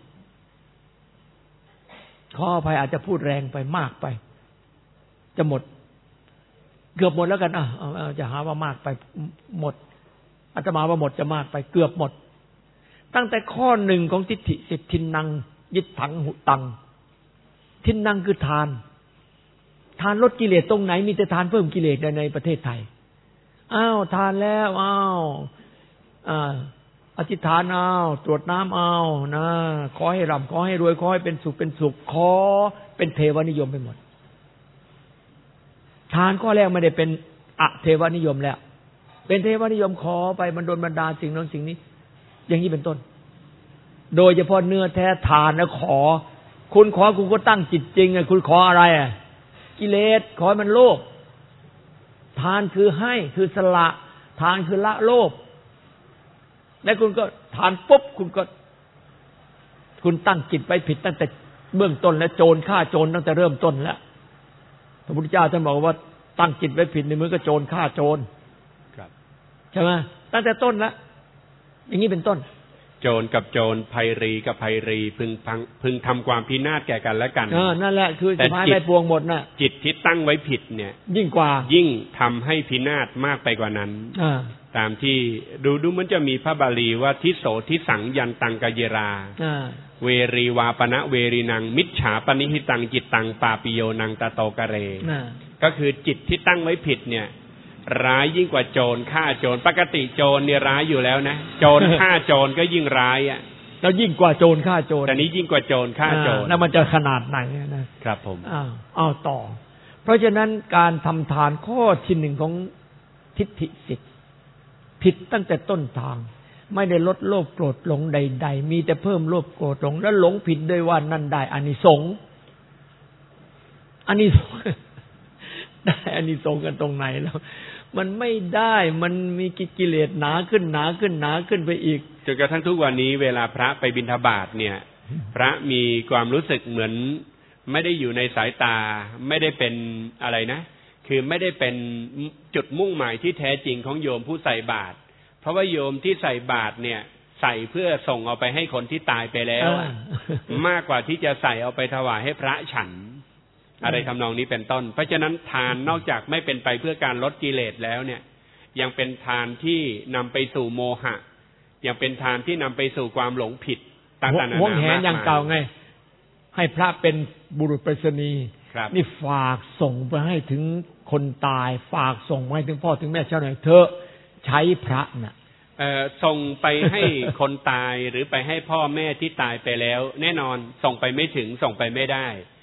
ขออภัยอาจจะพูดแรงไปมากไปจะหมดเกือบหมดแล้วกันอ่ะจะหาว่ามากไปหมดอาตมาว่าหมดจะมากไปเกือบหมดตั้งแต่ข้อหนึ่งของทิฏฐิสิบทินนังยิตถังหุตังทินนังคือทานทานลดกิเลสตรงไหนมีแต่ทานเพิ่มกิเลสในประเทศไทยอ้าวทานแล้วอ้าวอ่าอธิษฐานเอาตรวจน้ำเอานะขอให้ร่ำขอให้รวยขอให้เป็นสุขเป็นสุขขอเป็นเทวนิยมไปหมดทานข้อแรกไม่ได้เป็นอะเทวนิยมแล้วเป็นเทวนิยมขอไปมันโดนบันดาลสิ่งนั้นสิ่งนี้อย่างนี้เป็นต้นโดยเฉพาะเนื้อแท้ทานแล้วขอคุณขอคุณก็ตั้งจิตจริงอ่ะคุณขออะไรอ่ะกิเลสขอให้มันโลภทานคือให้คือสละทานคือละโลภแล้วคุณก็ทานปุ๊บคุณก็คุณตั้งจิตไปผิดตั้งแต่เบื้องต้นแล้วโจรฆ่าโจรตั้งแต่เริ่มต้นแล้วพระพุทธเจ้าท่านบอกว่าตั้งจิตไว้ผิดในมือก็โจรฆ่าโจรครับใช่ไหมตั้งแต่ต้นแล้วอย่างนี้เป็นต้นโจรกับโจรไพรีกับไพรีพึงพึงทำความพินาศแก่กันและกันเออนั่นแหละคือสุดท้ายไม่ปวงหมดน่ะจิตที่ตั้งไว้ผิดเนี่ยยิ่งกว่ายิ่งทำให้พินาศมากไปกว่านั้นตามที่ดูดูมันจะมีพระบาลีว่าทิโสทิสังยันตังกเยราเวรีวาปณะเวรีนังมิจฉาปณิหิตังจิตตังปาปิโยนังตะโตกะเรก็คือจิตที่ตั้งไว้ผิดเนี่ยร้ายยิ่งกว่าโจรฆ่าโจรปกติโจรเนี่ยร้ายอยู่แล้วนะโจรฆ่าโจรก็ยิ่งร้ายอ่ะแล้วยิ่งกว่าโจรฆ่าโจรแต่นี้ยิ่งกว่าโจรฆ่าโจรแล้วมันจะขนาดไหนนะครับผมอ้าวอ้าวต่อเพราะฉะนั้นการทำทานข้อที่หนึ่งของทิฏฐิสิทธิ์ผิดตั้งแต่ต้นทางไม่ได้ลดโลภโกรธหลงใดๆมีแต่เพิ่มโลภโกรธหลงแล้วหลงผิดด้วยว่านั่นได้อานิสงส์อานิสงส์ได้อานิสงส์กันตรงไหนแล้วมันไม่ได้มันมีกิเลสหนาขึ้นหนาขึ้นหนาขึ้นไปอีกจนกระทั่งทุกวันนี้เวลาพระไปบิณฑบาตเนี่ยพระมีความรู้สึกเหมือนไม่ได้อยู่ในสายตาไม่ได้เป็นอะไรนะคือไม่ได้เป็นจุดมุ่งหมายที่แท้จริงของโยมผู้ใส่บาตรเพราะว่าโยมที่ใส่บาตรเนี่ยใส่เพื่อส่งเอาไปให้คนที่ตายไปแล้วมากกว่าที่จะใส่เอาไปถวายให้พระฉันอะไรทำนองนี้เป็นต้นเพราะฉะนั้นทานนอกจากไม่เป็นไปเพื่อการลดกิเลสแล้วเนี่ยยังเป็นทานที่นำไปสู่โมหะยังเป็นทานที่นำไปสู่ความหลงผิดต่างๆนานาหวงแหนอย่างเก่าไงให้พระเป็นบุรุษไปรษณีย์นี่ฝากส่งไปให้ถึงคนตายฝากส่งไปให้ถึงพ่อถึงแม่เจ้าหน่อยเธอใช้พระน่ะเอ่อส่งไปให้คนตายหรือไปให้พ่อแม่ที่ตายไปแล้วแน่นอนส่งไปไม่ถึงส่งไปไม่ได้